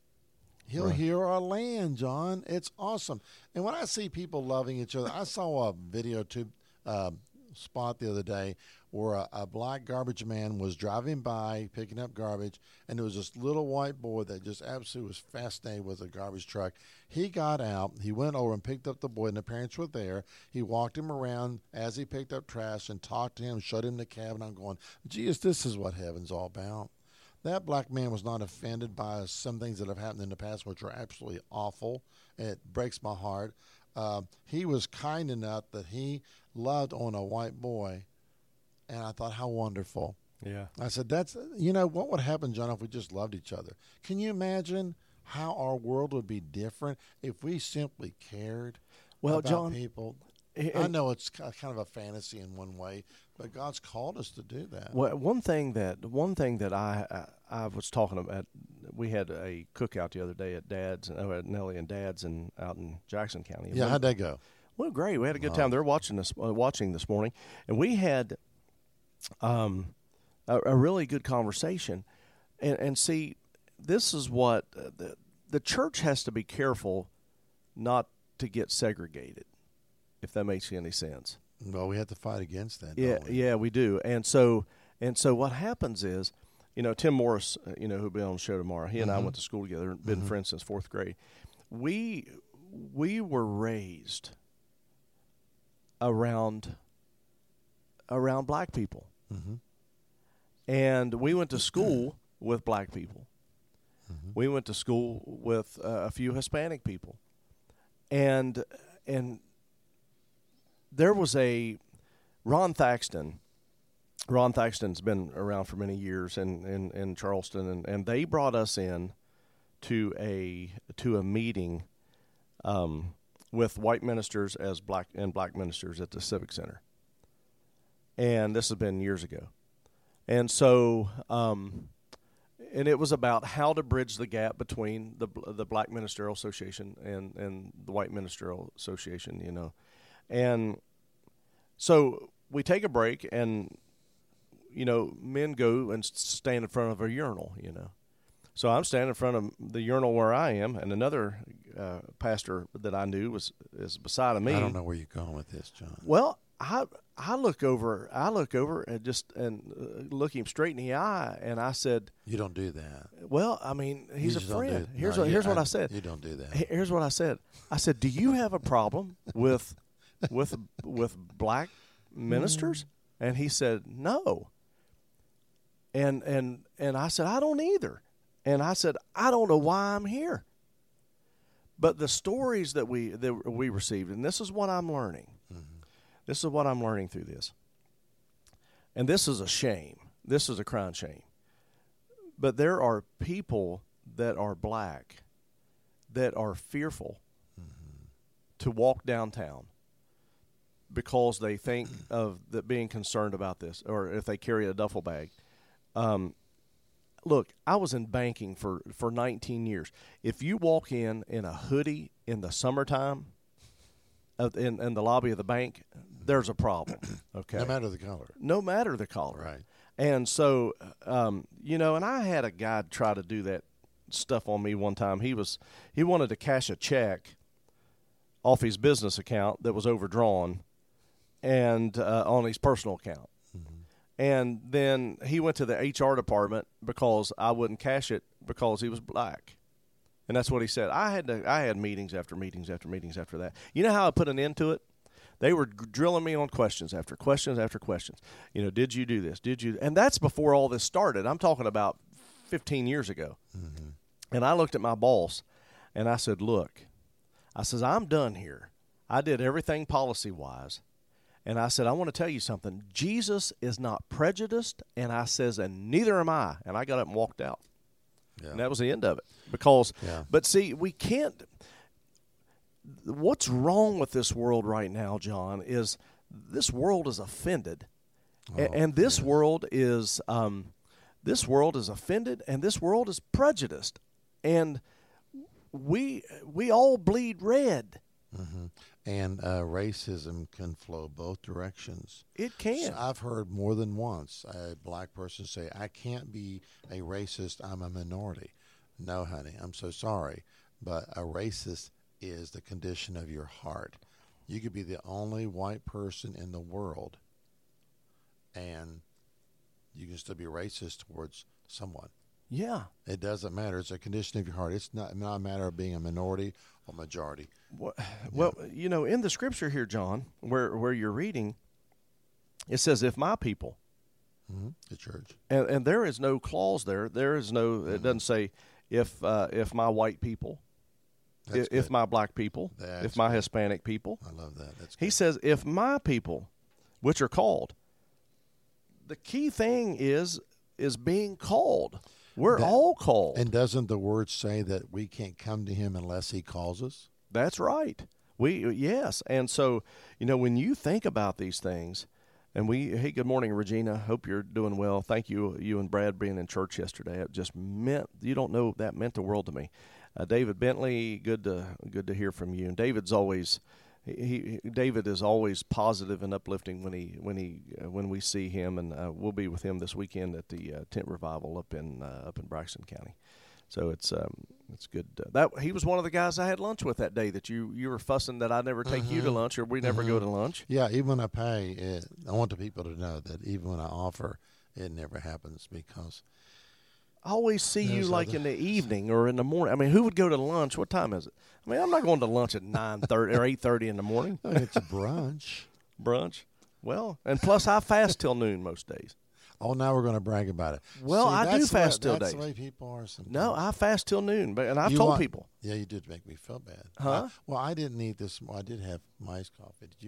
He'll Right. heal our land, John. It's awesome. And when I see people loving each other, I saw a video tube um, spot the other day where a, a black garbage man was driving by picking up garbage, and there was this little white boy that just absolutely was fascinated with a garbage truck. He got out, he went over and picked up the boy, and the parents were there. He walked him around as he picked up trash and talked to him, showed him the cabin. I'm going, geez, this is what heaven's all about. That black man was not offended by some things that have happened in the past, which are absolutely awful. It breaks my heart. Uh, he was kind enough that he loved on a white boy, and I thought, how wonderful. Yeah. I said, that's, you know, what would happen, John, if we just loved each other? Can you imagine how our world would be different if we simply cared Well, about John, people? and- I know it's ki- kind of a fantasy in one way, but God's called us to do that. Well, one thing that one thing that I I, I was talking about, we had a cookout the other day at Dad's, uh, at Nellie and Dad's, and out in Jackson County. Yeah, Well, how'd that go? Well, great. We had a good time. They're watching this, uh, watching this morning, and we had um, a, a really good conversation. And, and see, this is what uh, the the church has to be careful not to get segregated, if that makes any sense. Well, we have to fight against that. Yeah, don't we? yeah, we do. And so, and so, what happens is, you know, Tim Morris, uh, you know, who'll be on the show tomorrow. He and I went to school together, been friends since fourth grade. We we were raised around around black people, Mhm. and we went to school with black people. Mm-hmm. We went to school with uh, a few Hispanic people, and and there was a Ron Thaxton. Ron Thaxton's been around for many years in, in, in Charleston, and, and they brought us in to a to a meeting um, with white ministers as black and black ministers at the Civic Center. And this has been years ago. And so, um, and it was about how to bridge the gap between the the Black Ministerial Association and, and the White Ministerial Association, you know. And so we take a break, and, you know, men go and stand in front of a urinal, you know. So I'm standing in front of the urinal where I am, and another uh, pastor that I knew was is beside of me. I don't know where you're going with this, John. Well, I I look over, I look over and just and uh, look him straight in the eye, and I said, "You don't do that." Well, I mean, he's You a just don't friend. do- Here's no, what, you- here's what I- I said. You don't do that. Here's what I said. I said, "Do you have a problem with with with black ministers?" And he said, "No." And and and I said, "I don't either." And I said, "I don't know why I'm here." But the stories that we that we received, and this is what I'm learning. Mm-hmm. This is what I'm learning through this. And this is a shame. This is a crying shame. But there are people that are black that are fearful mm-hmm. to walk downtown because they think of the, being concerned about this, or if they carry a duffel bag. Um, look, I was in banking for, for nineteen years. If you walk in in a hoodie in the summertime of, in, in the lobby of the bank, there's a problem. Okay, No matter the color. No matter the color. Right. And so, um, you know, and I had a guy try to do that stuff on me one time. He was he wanted to cash a check off his business account that was overdrawn and uh, on his personal account. Mm-hmm. And then he went to the H R department because I wouldn't cash it because he was black. And that's what he said. I had to, I had meetings after meetings after meetings after that. You know how I put an end to it? They were drilling me on questions after questions after questions. You know, did you do this? Did you? And that's before all this started. I'm talking about fifteen years ago. Mm-hmm. And I looked at my boss, and I said, look, I says, I'm done here. I did everything policy-wise. And I said, I want to tell you something. Jesus is not prejudiced. And I says, and neither am I. And I got up and walked out. Yeah. And that was the end of it. Because, yeah. But see, we can't. What's wrong with this world right now, John, is this world is offended. Oh, and, and this yeah. world is um, this world is offended, and this world is prejudiced. And we we all bleed red. Mm-hmm. And uh, racism can flow both directions. It can. So I've heard more than once a black person say, I can't be a racist, I'm a minority. No, honey, I'm so sorry. But a racist is the condition of your heart. You could be the only white person in the world, and you can still be racist towards someone. Yeah. It doesn't matter. It's a condition of your heart. It's not, not a matter of being a minority or majority. Well, well, you know, in the scripture here, John, where where you're reading, it says, if my people. Mm-hmm. The church. And, and there is no clause there. There is no, mm-hmm. It doesn't say, if uh, if my white people, if, if my black people, That's if my good. Hispanic people. I love that. That's he good. says, if my people, which are called. The key thing is is being called. We're that, all called. And doesn't the word say that we can't come to him unless he calls us? That's right. We yes. And so, you know, when you think about these things, and we, hey, good morning, Regina. Hope you're doing well. Thank you, you and Brad being in church yesterday. It just meant, you don't know, that meant the world to me. Uh, David Bentley, good to good to hear from you. And David's always, he, he David is always positive and uplifting when he when he uh, when we see him, and uh, we'll be with him this weekend at the uh, tent revival up in uh, up in Braxton County. So it's um it's good. Uh, that he was one of the guys I had lunch with that day that you you were fussing that I never take mm-hmm. you to lunch, or we never mm-hmm. go to lunch. Yeah, even when I pay, it, I want the people to know that even when I offer, it never happens because I always see you like other... in the evening or in the morning. I mean, who would go to lunch? What time is it? I mean, I'm not going to lunch at nine thirty or eight thirty in the morning. I mean, it's a brunch. Brunch. Well, and plus I fast till noon most days. Oh, now we're going to brag about it. Well, See, I do fast till that's days. That's the way people are sometimes. No, I fast till noon, but and I've you told want, people. Yeah, you did make me feel bad. Huh? I, well, I didn't eat this. Well, I did have my iced coffee. Did you?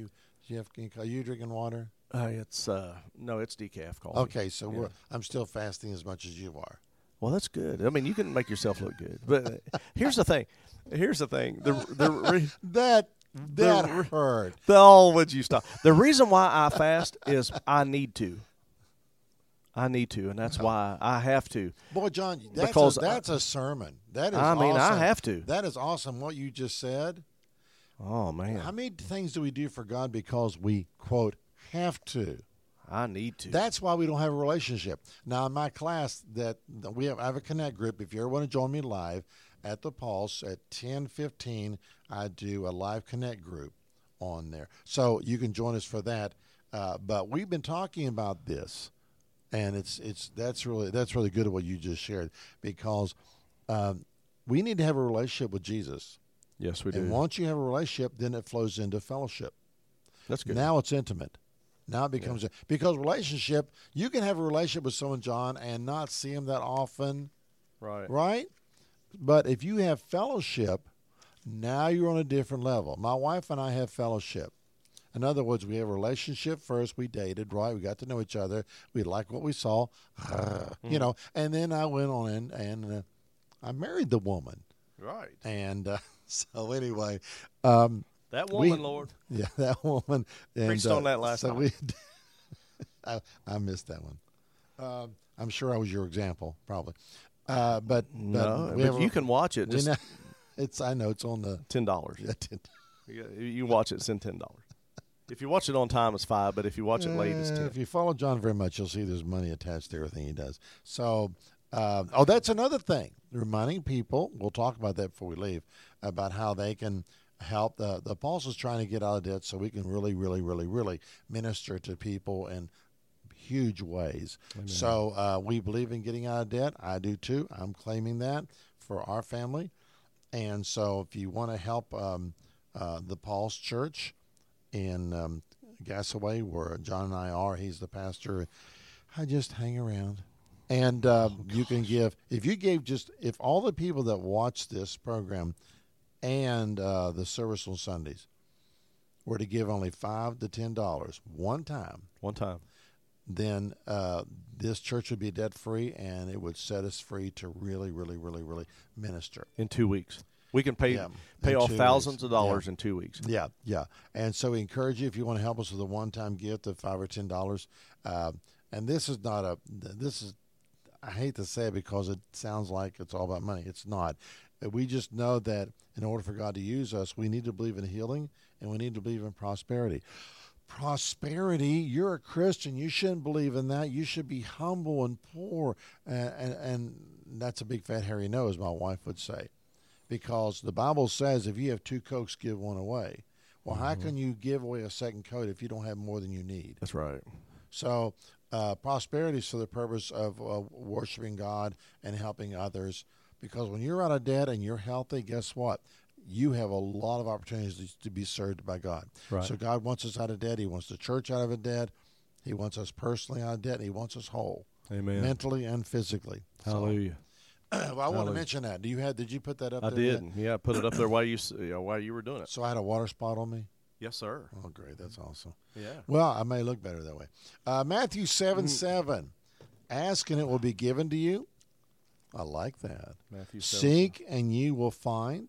You have, are you drinking water? Uh, it's uh, no, it's decaf coffee. Okay, so Yeah. we're, I'm still fasting as much as you are. Well, that's good. I mean, you can make yourself look good. But uh, here's the thing. Here's the thing. The the re, That that The- hurt. the oh, would you stop? The reason why I fast is I need to. I need to, and that's why I have to. Boy, John, that's Because a, that's a sermon. That is I mean, I awesome. have to. That is awesome what you just said. Oh man, How many things do we do for God because we, quote, have to? I need to. That's why we don't have a relationship. Now, in my class, that that we have, I have a Connect group. If you ever want to join me live at the Pulse at ten fifteen, I do a live Connect group on there. So you can join us for that. Uh, but we've been talking about this, and it's it's that's really that's really good at what you just shared, because um, we need to have a relationship with Jesus. yes, we do. And once you have a relationship, then it flows into fellowship. That's good. Now it's intimate. Now it becomes a, because relationship, you can have a relationship with someone, John, and not see them that often, right. right? But if you have fellowship, now you're on a different level. My wife and I have fellowship. In other words, we have a relationship first. We dated, right? We got to know each other. We liked what we saw, you know. And then I went on in and uh, I married the woman. Right. And uh, so anyway, um, That we- woman, Lord. yeah, that woman. And, Preached on that last so night. we, I, I missed that one. Um, I'm sure I was your example, probably. Uh, but, but No, we but have you a- can watch it. we Just know- it's I know it's on the. ten dollars. Yeah, ten- You you watch it, send ten dollars. If you watch it on time, it's five. But if you watch it late, it's Uh, ten. If you follow John very much, you'll see there's money attached to everything he does. So, uh, oh, that's another thing. Reminding people, we'll talk about that before we leave, about how they can help. The, the apostles trying to get out of debt so we can really, really, really, really minister to people in huge ways. So uh, we believe in getting out of debt. I do too. I'm claiming that for our family. And so if you want to help um, uh, the Paul's Church in um, Gassaway, where John and I are, he's the pastor. I just hang around. And uh, you can give, if you gave just, if all the people that watch this program and uh, the service on Sundays were to give only five to ten dollars one time, One time. then uh, this church would be debt free, and it would set us free to really, really, really, really minister. In two weeks. We can pay Yeah, pay in off two thousands weeks. of dollars Yeah. in two weeks. Yeah, yeah. And so we encourage you, if you want to help us with a one-time gift of five or ten dollars. Uh, and this is not a. This is. I hate to say it because it sounds like it's all about money. It's not. We just know that in order for God to use us, we need to believe in healing and we need to believe in prosperity. Prosperity. You're a Christian. You shouldn't believe in that. You should be humble and poor. And and, and that's a big fat hairy no, as my wife would say. Because the Bible says if you have two coats, give one away. Well, how can you give away a second coat if you don't have more than you need? That's right. So uh, prosperity is for the purpose of uh, worshiping God and helping others. Because when you're out of debt and you're healthy, guess what? You have a lot of opportunities to be served by God. Right. So God wants us out of debt. He wants the church out of a debt. He wants us personally out of debt. And he wants us whole, Amen. mentally and physically. So, Hallelujah. well, I want to Hallelujah. mention that. Do you have? Did you put that up I there yet? did. Yeah, put it up there while you s- you know, while you were doing it. So I had a water spot on me. Yes, sir. Oh, great! That's awesome. Yeah. Well, I may look better that way. Uh, Matthew Mm. seven seven, ask and it will be given to you. I like that. Matthew seven. Seek and you will find.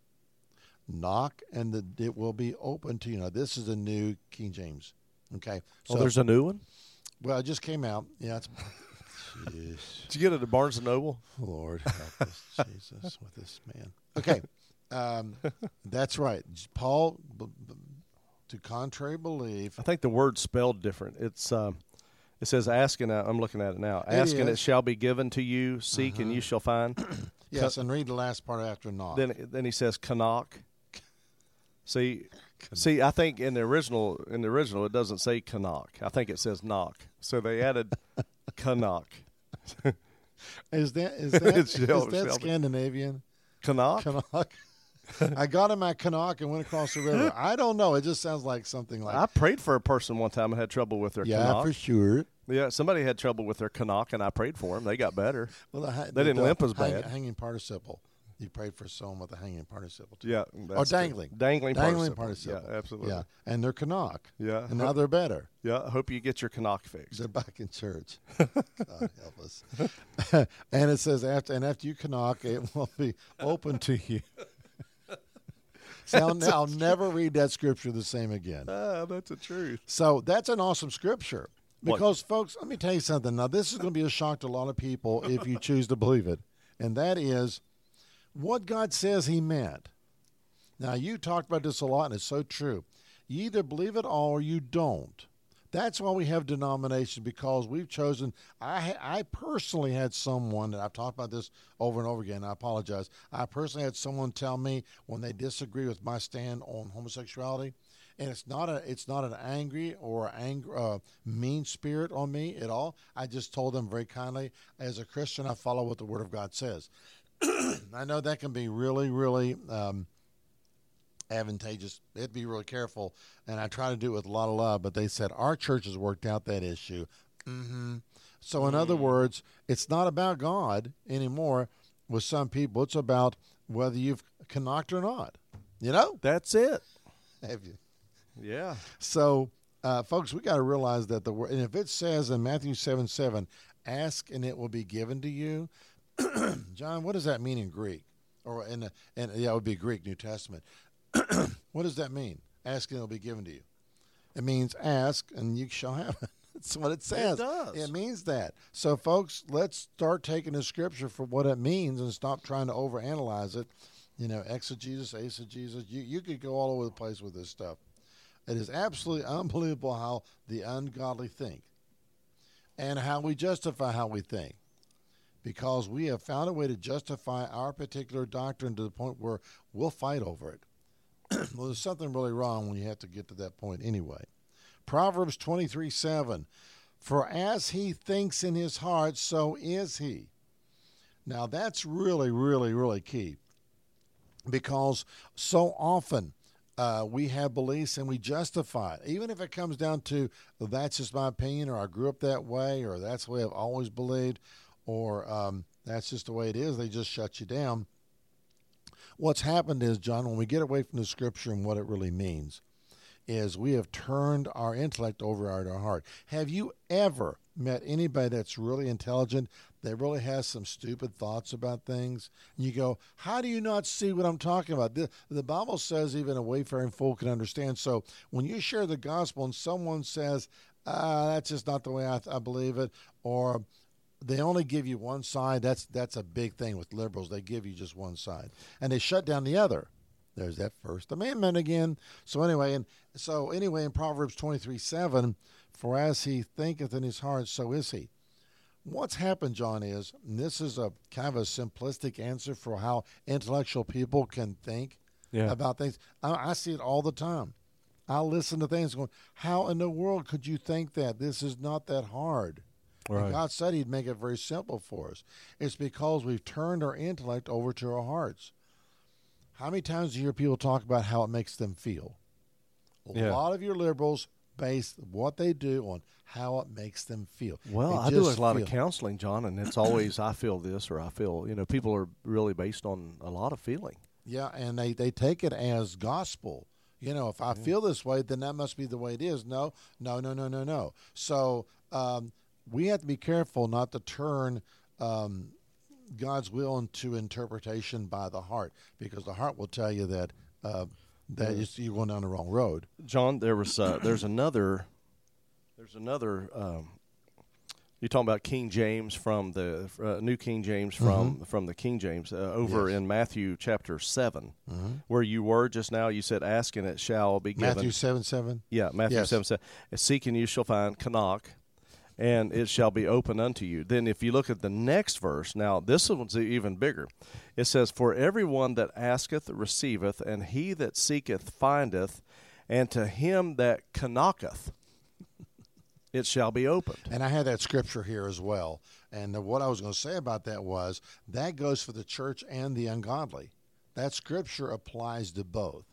Knock and the, it will be open to you. Now this is a new King James. Okay. Oh, there's a new one. well, it just came out. Yeah. It's, Jeez. Did you get it at Barnes and Noble? Lord help us, Jesus, with this man. Okay, um, that's right. Paul, b- b- to contrary belief, I think the word's spelled different. It's um, it says ask and uh, I'm looking at it now. It Ask and is. it shall be given to you. Seek and you shall find. yes, and read the last part after knock. Then then he says knock. See, see, I think in the original in the original it doesn't say knock. I think it says knock. So they added knock. is that is that, It's is Shel- that Shelby. Scandinavian? Knock. Canuck. I got in my Canuck and went across the river. I don't know. It just sounds like something like I prayed for a person one time who had trouble with their yeah, knock. for sure. Yeah, somebody had trouble with their knock, and I prayed for them. They got better. Well, the, They didn't limp as hang- bad. Hanging participle. You prayed for someone with a hanging participle too. Yeah. Or dangling. The, dangling Dangling participle. participle. Yeah, absolutely. Yeah. And they're Canuck. Yeah. And now they're better. Yeah. I hope you get your Canuck fixed. They're back in church. God help us. And it says, after and after you Canuck, it will be open to you. So I'll, I'll never read that scripture the same again. Ah, that's the truth. So that's an awesome scripture. Because, what? folks, let me tell you something. Now, this is going to be a shock to a lot of people if you choose to believe it. And that is what God says he meant. Now, you talked about this a lot, and it's so true. You either believe it all or you don't. That's why we have denominations, because we've chosen. I I personally had someone, and I've talked about this over and over again, I apologize. I personally had someone tell me when they disagree with my stand on homosexuality, and it's not a it's not an angry or angry, uh, mean spirit on me at all. I just told them very kindly, as a Christian, I follow what the Word of God says. I know that can be really, really um, advantageous. You have to be really careful, and I try to do it with a lot of love, but they said our church has worked out that issue. Mm-hmm. So in mm. other words, it's not about God anymore with some people. It's about whether you've connected or not. You know? That's it. Have you? Yeah. So, uh, folks, we got to realize that the word, and if it says in Matthew seven seven, ask and it will be given to you, John, what does that mean in Greek? Or in, the, in yeah, it would be Greek, New Testament. What does that mean? Ask and it will be given to you. It means ask and you shall have it. That's what it says. It does. It means that. So, folks, let's start taking the scripture for what it means and stop trying to overanalyze it. You know, exegesis, eisegesis. You, you could go all over the place with this stuff. It is absolutely unbelievable how the ungodly think and how we justify how we think, because we have found a way to justify our particular doctrine to the point where we'll fight over it. Well, there's something really wrong when you have to get to that point anyway. Proverbs twenty-three seven, for as he thinks in his heart, so is he. Now, that's really, really, really key, because so often uh, we have beliefs and we justify it. Even if it comes down to, well, that's just my opinion, or I grew up that way, or that's the way I've always believed, or um, that's just the way it is, they just shut you down. What's happened is, John, when we get away from the scripture and what it really means, is we have turned our intellect over our heart. Have you ever met anybody that's really intelligent, that really has some stupid thoughts about things? And you go, how do you not see what I'm talking about? The, the Bible says even a wayfaring fool can understand. So when you share the gospel and someone says, ah, that's just not the way I, I believe it, or they only give you one side, that's that's a big thing with liberals. They give you just one side, and they shut down the other. There's that First Amendment again. So anyway, and so anyway, in Proverbs twenty-three seven, for as he thinketh in his heart, so is he. What's happened, John, is, and this is a kind of a simplistic answer for how intellectual people can think yeah. about things. I, I see it all the time. I listen to things going, how in the world could you think that? This is not that hard. Right. And God said he'd make it very simple for us. It's because we've turned our intellect over to our hearts. How many times do you hear people talk about how it makes them feel? A yeah. lot of your liberals base what they do on how it makes them feel. Well, they I do a lot feel. of counseling, John, and it's always I feel this or I feel, you know, people are really based on a lot of feeling. Yeah, and they, they take it as gospel. You know, if I yeah. feel this way, then that must be the way it is. No, no, no, no, no, no. So um, we have to be careful not to turn um, God's will into interpretation by the heart, because the heart will tell you that uh, that yeah. you're going down the wrong road. John, there was uh, there's another there's another. Um, you're talking about King James from the uh, New King James from mm-hmm. from the King James uh, over yes. in Matthew chapter seven, mm-hmm. where you were just now. You said, "Ask and it shall be given." Matthew seven seven. Yeah, Matthew yes. seven seven. Seek and you shall find. Knock, and it shall be open unto you. Then, if you look at the next verse, now this one's even bigger. It says, "For everyone that asketh receiveth, and he that seeketh findeth, and to him that knocketh, it shall be opened." And I had that scripture here as well. And what I was going to say about that was that goes for the church and the ungodly. That scripture applies to both.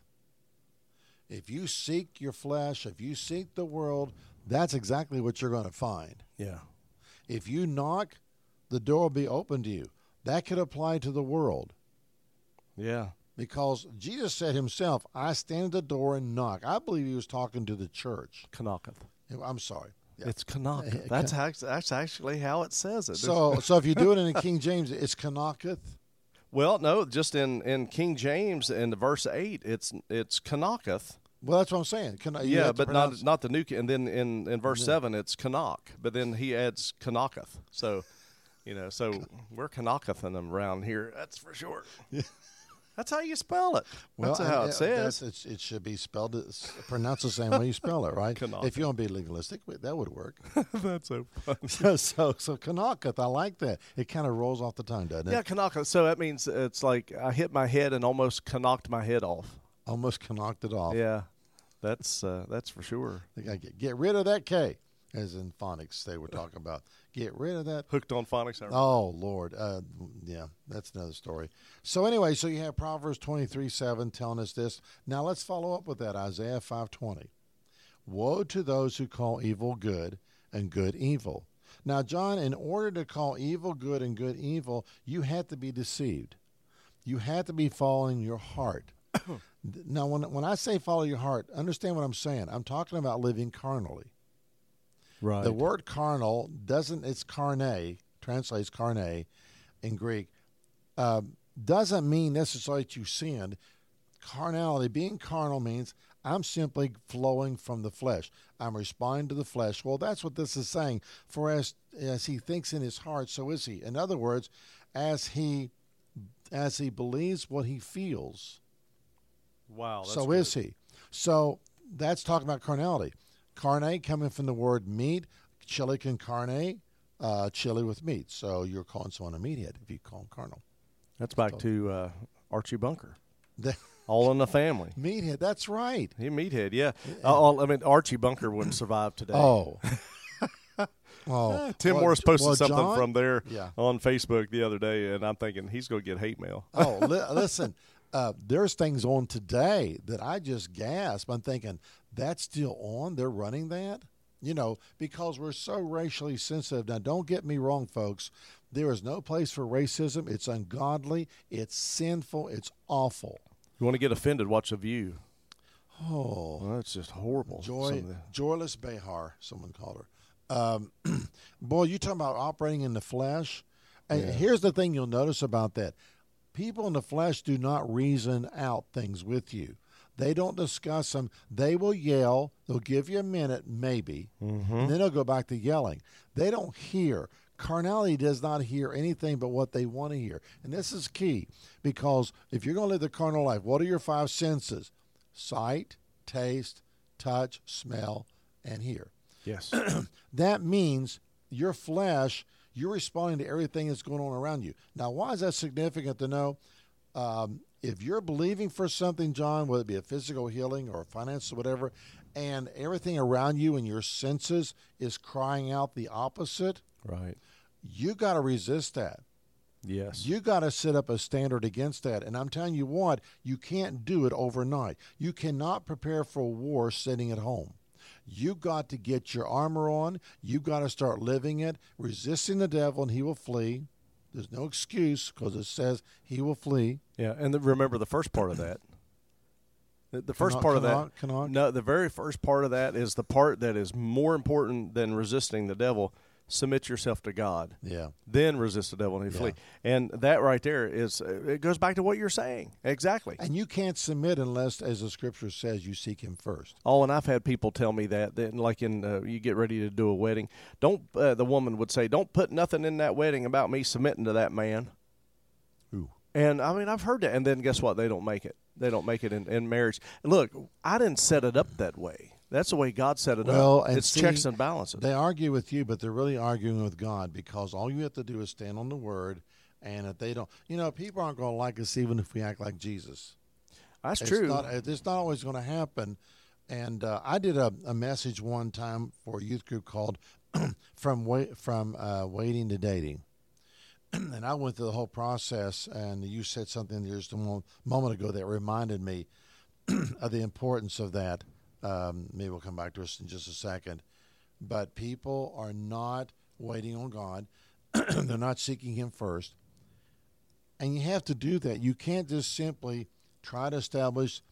If you seek your flesh, if you seek the world, that's exactly what you're going to find. Yeah. If you knock, the door will be open to you. That could apply to the world. Yeah. Because Jesus said himself, I stand at the door and knock. I believe he was talking to the church. Knocketh. I'm sorry. Yeah. It's knocketh. That's, how, that's actually how it says it. So so if you do it in the King James, it's knocketh. Well, no, just in, in King James in verse eight, it's it's knocketh. Well, that's what I'm saying. Can, yeah, but not not the new. And then in, in verse yeah. seven, it's knock. But then he adds knocketh. So, you know, so we're knocketh in them around here. That's for sure. Yeah. That's how you spell it. Well, that's how it, it says. It's, it should be spelled, pronounced the same way you spell it, right? If you want to be legalistic, that would work. That's so funny. so, so, so Kanaketh, I like that. It kind of rolls off the tongue, doesn't it? Yeah, Kanaketh. So that means it's like I hit my head and almost knocked my head off. Almost knocked it off. Yeah, that's uh, that's for sure. Get, get rid of that K, as in phonics they were talking about. Get rid of that. Hooked on phonics. Oh, Lord. Uh, yeah, that's another story. So anyway, so you have Proverbs twenty-three seven telling us this. Now let's follow up with that, Isaiah five twenty. Woe to those who call evil good and good evil. Now, John, in order to call evil good and good evil, you had to be deceived. You had to be following your heart. Now, when, when I say follow your heart, understand what I'm saying. I'm talking about living carnally. Right. The word carnal doesn't, it's carne, translates carne in Greek, uh, doesn't mean necessarily that you sinned. Carnality, being carnal means I'm simply flowing from the flesh. I'm responding to the flesh. Well, that's what this is saying. For as, as he thinks in his heart, so is he. In other words, as he as he believes what he feels, wow, that's so good. is he. So that's talking about carnality. Carne coming from the word meat, chili con carne, uh, chili with meat. So you're calling someone a meathead if you call him carnal. That's back so, to uh, Archie Bunker. The, All in the Family. Meathead, that's right. He meathead, yeah. Uh, I mean, Archie Bunker wouldn't survive today. Oh. oh. Tim well, Morris posted well, something John, from there yeah. on Facebook the other day, and I'm thinking he's going to get hate mail. oh, li- listen. Uh, there's things on today that I just gasp. I'm thinking, that's still on? They're running that? You know, because we're so racially sensitive. Now, don't get me wrong, folks. There is no place for racism. It's ungodly. It's sinful. It's awful. You want to get offended, watch The View. Oh. Well, that's just horrible. Joy, Joyless Behar, someone called her. Um, boy, you talking about operating in the flesh. And yeah. here's the thing you'll notice about that. People in the flesh do not reason out things with you. They don't discuss them. They will yell. They'll give you a minute, maybe, mm-hmm. and then they'll go back to yelling. They don't hear. Carnality does not hear anything but what they want to hear. And this is key, because if you're going to live the carnal life, what are your five senses? Sight, taste, touch, smell, and hear. Yes. That means your flesh, you're responding to everything that's going on around you. Now, why is that significant to know? Um, if you're believing for something, John, whether it be a physical healing or finance or whatever, and everything around you and your senses is crying out the opposite, right? You got to resist that. Yes. You got to set up a standard against that. And I'm telling you what, you can't do it overnight. You cannot prepare for a war sitting at home. You got to get your armor on. You got to start living it, resisting the devil, and he will flee. There's no excuse because it says he will flee. Yeah, and the, remember the first part of that. The, the first Canuck, part of Canuck, that. Canuck. No, the very first part of that is the part that is more important than resisting the devil. Submit yourself to God. Yeah. Then resist the devil and he yeah. flee. And that right there is, it goes back to what you're saying. Exactly. And you can't submit unless, as the scripture says, you seek him first. Oh, and I've had people tell me that, that like in, uh, you get ready to do a wedding. Don't, uh, the woman would say, don't put nothing in that wedding about me submitting to that man. Ooh. And I mean, I've heard that. And then guess what? They don't make it. They don't make it in, in marriage. Look, I didn't set it up that way. That's the way God set it well, up. And it's see, checks and balances. They argue with you, but they're really arguing with God, because all you have to do is stand on the word. And if they don't, you know, people aren't going to like us even if we act like Jesus. That's it's true. Not, it's not always going to happen. And uh, I did a, a message one time for a youth group called "From Wait, From uh, Waiting to Dating," and I went through the whole process. And you said something just a moment ago that reminded me of the importance of that. Um, maybe we'll come back to us in just a second. But people are not waiting on God. They're not seeking him first. And you have to do that. You can't just simply try to establish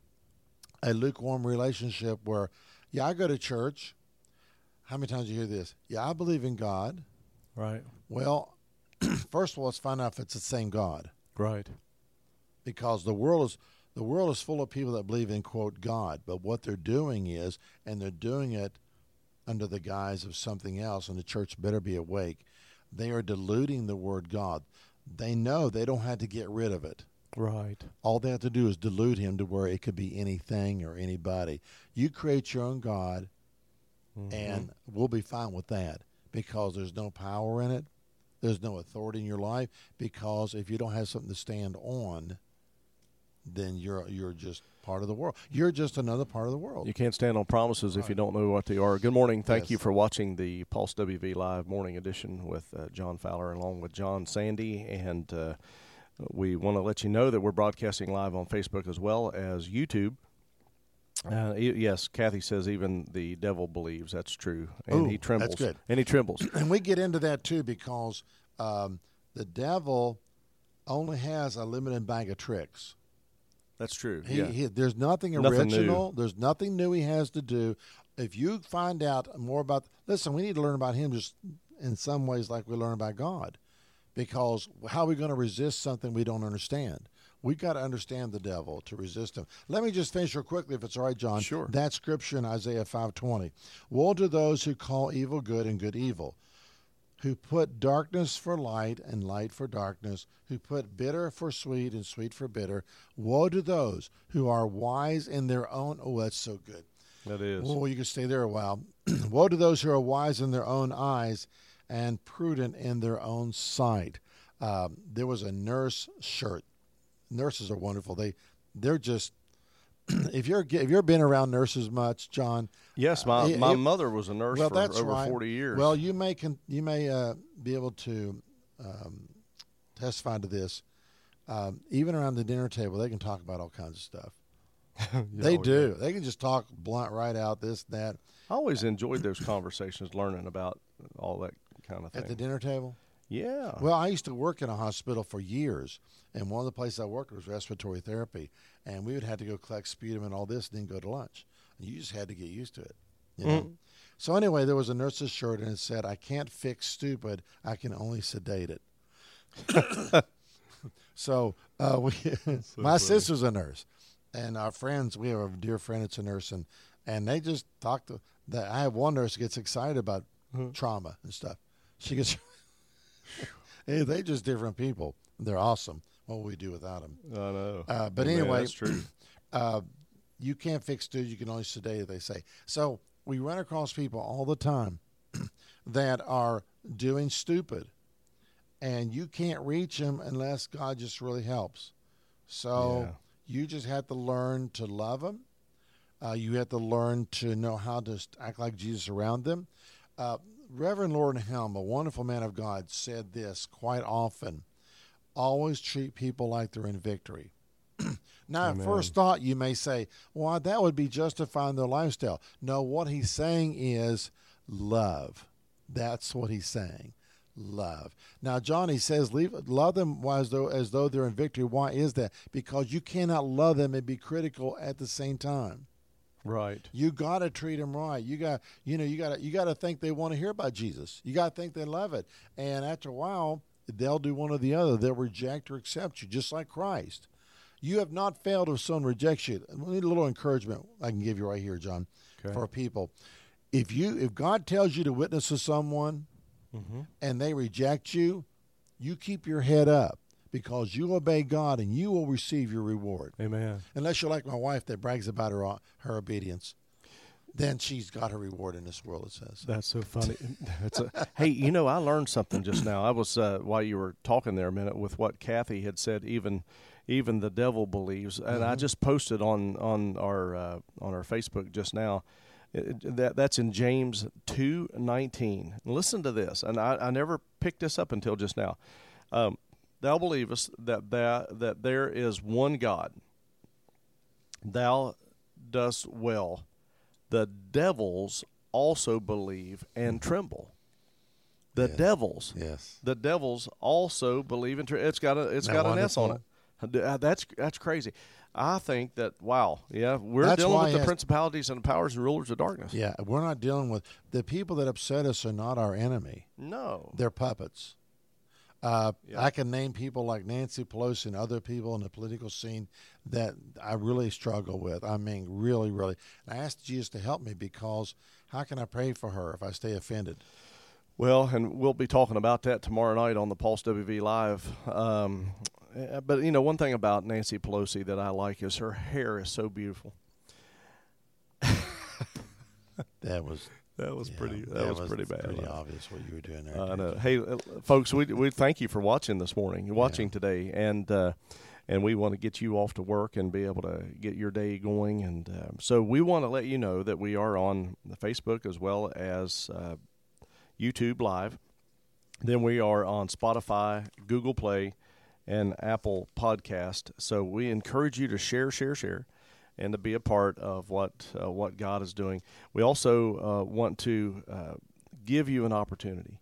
a lukewarm relationship where, yeah, I go to church. How many times do you hear this? Yeah, I believe in God. Right. Well, first of all, let's find out if it's the same God. Right. Because the world is the world is full of people that believe in, quote, God. But what they're doing is, and they're doing it under the guise of something else, and the church better be awake, they are diluting the word God. They know they don't have to get rid of it. Right. All they have to do is dilute him to where it could be anything or anybody. You create your own God, mm-hmm. and we'll be fine with that because there's no power in it. There's no authority in your life because if you don't have something to stand on, then you're you're just part of the world. You're just another part of the world. You can't stand on promises right. if you don't know what they are. Good morning. Thank yes. you for watching the Pulse W V Live Morning Edition with uh, John Fowler along with John Sandy. And uh, we want to let you know that we're broadcasting live on Facebook as well as YouTube. Uh, yes, Kathy says even the devil believes. That's true. And Ooh, he trembles. That's good. And he trembles. And we get into that, too, because um, the devil only has a limited bag of tricks. That's true. He, yeah. he, there's nothing, nothing original. New. There's nothing new he has to do. If you find out more about – listen, we need to learn about him just in some ways like we learn about God, because how are we going to resist something we don't understand? We've got to understand the devil to resist him. Let me just finish real quickly, if it's all right, John. Sure. That scripture in Isaiah five twenty. Woe to those who call evil good and good evil, who put darkness for light and light for darkness, who put bitter for sweet and sweet for bitter. Woe to those who are wise in their own. Oh, that's so good. That is. Well, you can stay there a while. Woe to those who are wise in their own eyes and prudent in their own sight. Um, there was a nurse shirt. Nurses are wonderful. They, they're just. If you're if you've been around nurses much, John. Yes, my uh, my it, mother was a nurse well, for that's over right. forty years. Well, you may con, you may uh, be able to um, testify to this. Um, even around the dinner table, they can talk about all kinds of stuff. yeah, they do. Yeah. They can just talk blunt right out, this, that. I always enjoyed those conversations, learning about all that kind of thing. At the dinner table? Yeah. Well, I used to work in a hospital for years, and one of the places I worked was respiratory therapy, and we would have to go collect sputum and all this and then go to lunch. And you just had to get used to it. You know? Mm. So anyway, there was a nurse's shirt, and it said, "I can't fix stupid. I can only sedate it." so uh, we, so my funny. sister's a nurse, and our friends, we have a dear friend that's a nurse, and, and they just talk to that. I have one nurse who gets excited about mm-hmm. trauma and stuff. She gets hey, they just different people. They're awesome. What would we do without them? I know. Uh, but yeah, anyway, that's true. Uh, you can't fix dude. You can only sedate, they say. So we run across people all the time that are doing stupid, and you can't reach them unless God just really helps. So yeah. you just have to learn to love them. Uh, you have to learn to know how to act like Jesus around them. Uh, Reverend Lord Helm, a wonderful man of God, said this quite often: always treat people like they're in victory. Now, Amen. At first thought, you may say, well, that would be justifying their lifestyle. No, what he's saying is love. That's what he's saying, love. Now, John, he says, leave, love them as though, as though they're in victory. Why is that? Because you cannot love them and be critical at the same time. Right. You got to treat them right. You got, you know, you got to, you got to think they want to hear about Jesus. You got to think they love it. And after a while, they'll do one or the other. They'll reject or accept you, just like Christ. You have not failed if someone rejects you. We need a little encouragement I can give you right here, John, okay. for people. If you, if God tells you to witness to someone mm-hmm. and they reject you, you keep your head up because you obey God and you will receive your reward. Amen. Unless you're like my wife that brags about her her obedience. Then she's got her reward in this world, it says. That's so funny. That's a, hey, you know, I learned something just now. I was, uh, while you were talking there a minute, with what Kathy had said, even even the devil believes. And mm-hmm. I just posted on, on our uh, on our Facebook just now. It, that That's in James two nineteen. Listen to this. And I, I never picked this up until just now. Um, Thou believest that, that, that there is one God. Thou dost well. The devils also believe and tremble. The Yes. devils, Yes. the devils also believe in. Tr- it's got a it's Isn't got that an S on it. wonderful? Uh, That's that's crazy. I think that wow, yeah, we're That's dealing why with he the has- principalities and the powers and rulers of darkness. Yeah, we're not dealing with the people that upset us are not our enemy. No, They're puppets. Uh, Yeah. I can name people like Nancy Pelosi and other people in the political scene that I really struggle with. I mean, really, really. I asked Jesus to help me because how can I pray for her if I stay offended? well, and we'll be talking about that tomorrow night on the Pulse W V Live. Um, uh, but you know, one thing about Nancy Pelosi that I like is her hair is so beautiful. That was That was yeah, pretty. That, was, pretty bad. Pretty Uh, obvious what you were doing there. I Dave. know. Hey, uh, folks, we we thank you for watching this morning. You're watching today, and uh, and we want to get you off to work and be able to get your day going. And um, so we want to let you know that we are on the Facebook as well as uh, YouTube Live. Then we are on Spotify, Google Play, and Apple Podcast. So we encourage you to share, share, share, and to be a part of what uh, what God is doing. We also uh, want to uh, give you an opportunity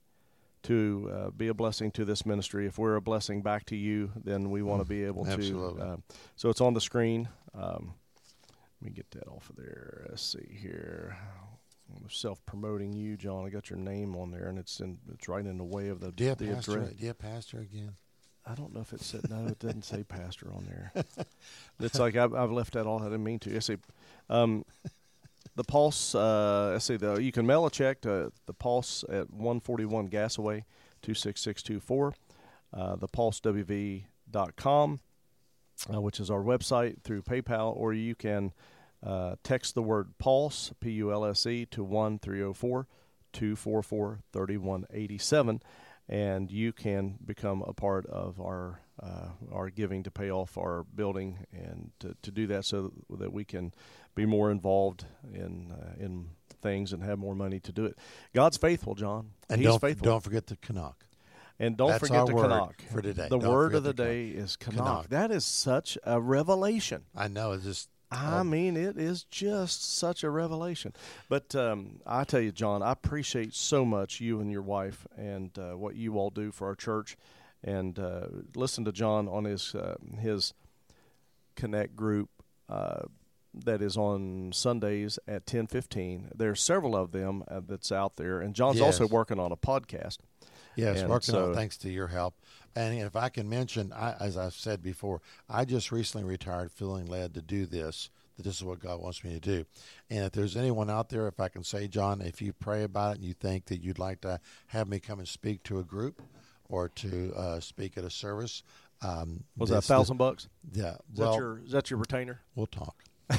to uh, be a blessing to this ministry. If we're a blessing back to you, then we want to be able Absolutely. to. Uh, so it's on the screen. Um, let me get that off of there. Let's see here. I'm self-promoting you, John. I got your name on there, and it's in. It's right in the way of the, Do you have the pastor? address. Do you have pastor again? I don't know if it said no. It doesn't say pastor on there. It's like I've, I've left that all. I didn't mean to. I see, um, the Pulse. Uh, let's see. The you can mail a check to the Pulse at one forty-one Gasaway, two six six two four. Uh, the pulse w v dot com, uh, which is our website, through PayPal, or you can uh, text the word Pulse P U L S E to one three zero four two four four three one eight seven. And you can become a part of our uh, our giving to pay off our building, and to, to do that so that we can be more involved in uh, in things and have more money to do it. God's faithful, John. And He's don't faithful. don't forget the Canuck. and don't That's forget our the word Canuck for today. The Don't word forget of the the day is Canuck. Canuck. That is such a revelation. I know it's just. I um, mean, it is just such a revelation. But um, I tell you, John, I appreciate so much you and your wife and uh, what you all do for our church. And uh, listen to John on his uh, his Connect group uh, that is on Sundays at ten fifteen. There are several of them uh, that's out there. And John's Yes. also working on a podcast. Yes, And working so- on it thanks to your help. And if I can mention, I, as I've said before, I just recently retired feeling led to do this, that this is what God wants me to do. And if there's anyone out there, if I can say, John, if you pray about it and you think that you'd like to have me come and speak to a group or to uh, speak at a service. Um, Was that a this- the- thousand bucks? Yeah. Is Well, that your is that your retainer? we'll talk.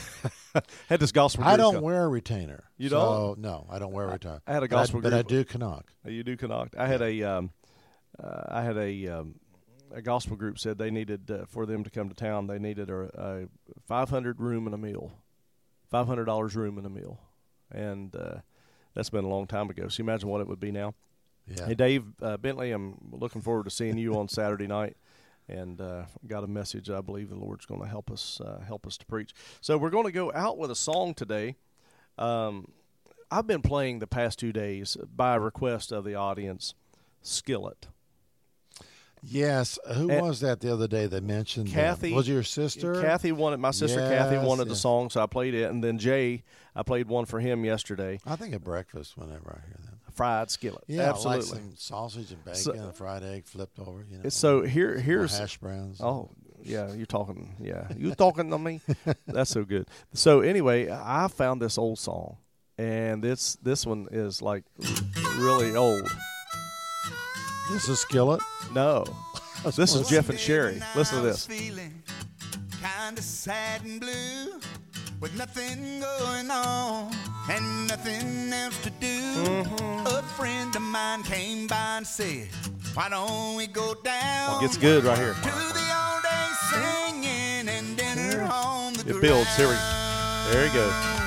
Had this gospel. I group don't come. wear a retainer. You so, don't? No, I don't wear a retainer. I had a But I- gospel But I group. do Canuck. You do Connacht. I had a, um, uh, I had a, um, a gospel group said they needed uh, for them to come to town. They needed a, a five hundred room and a meal, five hundred dollars room and a meal, and uh, that's been a long time ago. So you imagine what it would be now. Yeah. Hey, Dave uh, Bentley, I'm looking forward to seeing you on Saturday night, and uh, got a message I believe the Lord's going to help us uh, help us to preach. So we're going to go out with a song today. Um, I've been playing the past two days by request of the audience, Skillet. Yes. Who And- was that the other day that mentioned that? Kathy. Was it your sister? Kathy wanted, my sister Kathy Yes, wanted the yes. song, so I played it. And then Jay, I played one for him yesterday, I think at breakfast whenever I hear that. Fried Skillet. Yeah, absolutely. like some sausage and bacon So- and a fried egg flipped over. You know, So here, or here's hash browns. Oh, yeah, you're talking. Yeah, you talking to me? That's so good. So anyway, I found this old song, and this this one is like really old. This is Skillet. No, this is Jeff and Sherry. Listen to this. Kind of sad and blue, with nothing going on and nothing else to do. Mm-hmm. A friend of mine came by and said, "Why don't we go down?" It gets good right here. To the old days singing and dinner on the It builds. Here we, there you go.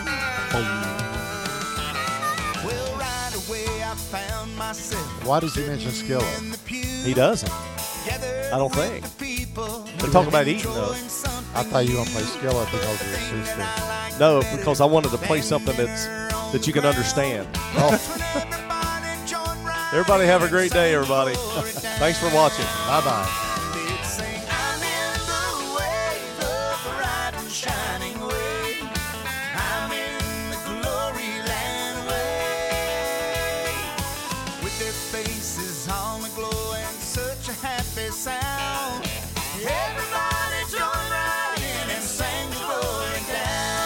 Well, right away I found myself Why did you mention Skillet? in the pew. He doesn't. Gathered I don't with think. the people, They talk about eating, though. enjoying something I thought you were going to play Skillet because of your sister. No, because I wanted to play something that's that you can understand. Oh, When everybody joined right Everybody have a great day, everybody. Thanks for watching. Bye-bye. It's saying, I'm in the way, the bright and shining way. I'm in the glory land way. With their faces on the glow and such a happy sound. Everybody joined right in and sang the glory down.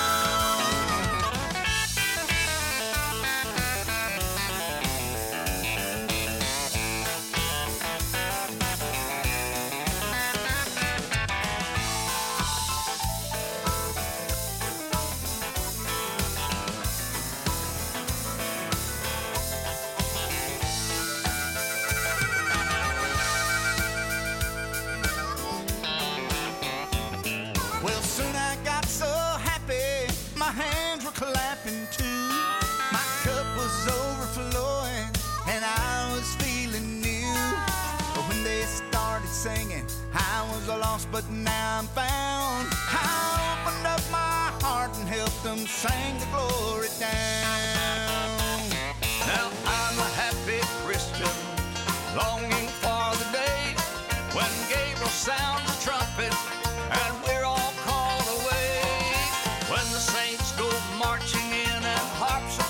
Well, soon I got so happy, my hands were clapping too. My cup was overflowing, and I was feeling new. But when they started singing, I was lost, but now I'm found. I opened up my heart and helped them sing the glory down. Now I'm a happy Christian, longing for the day when Gabriel sounds the trumpet and we're all called away. When the saints go marching in and harps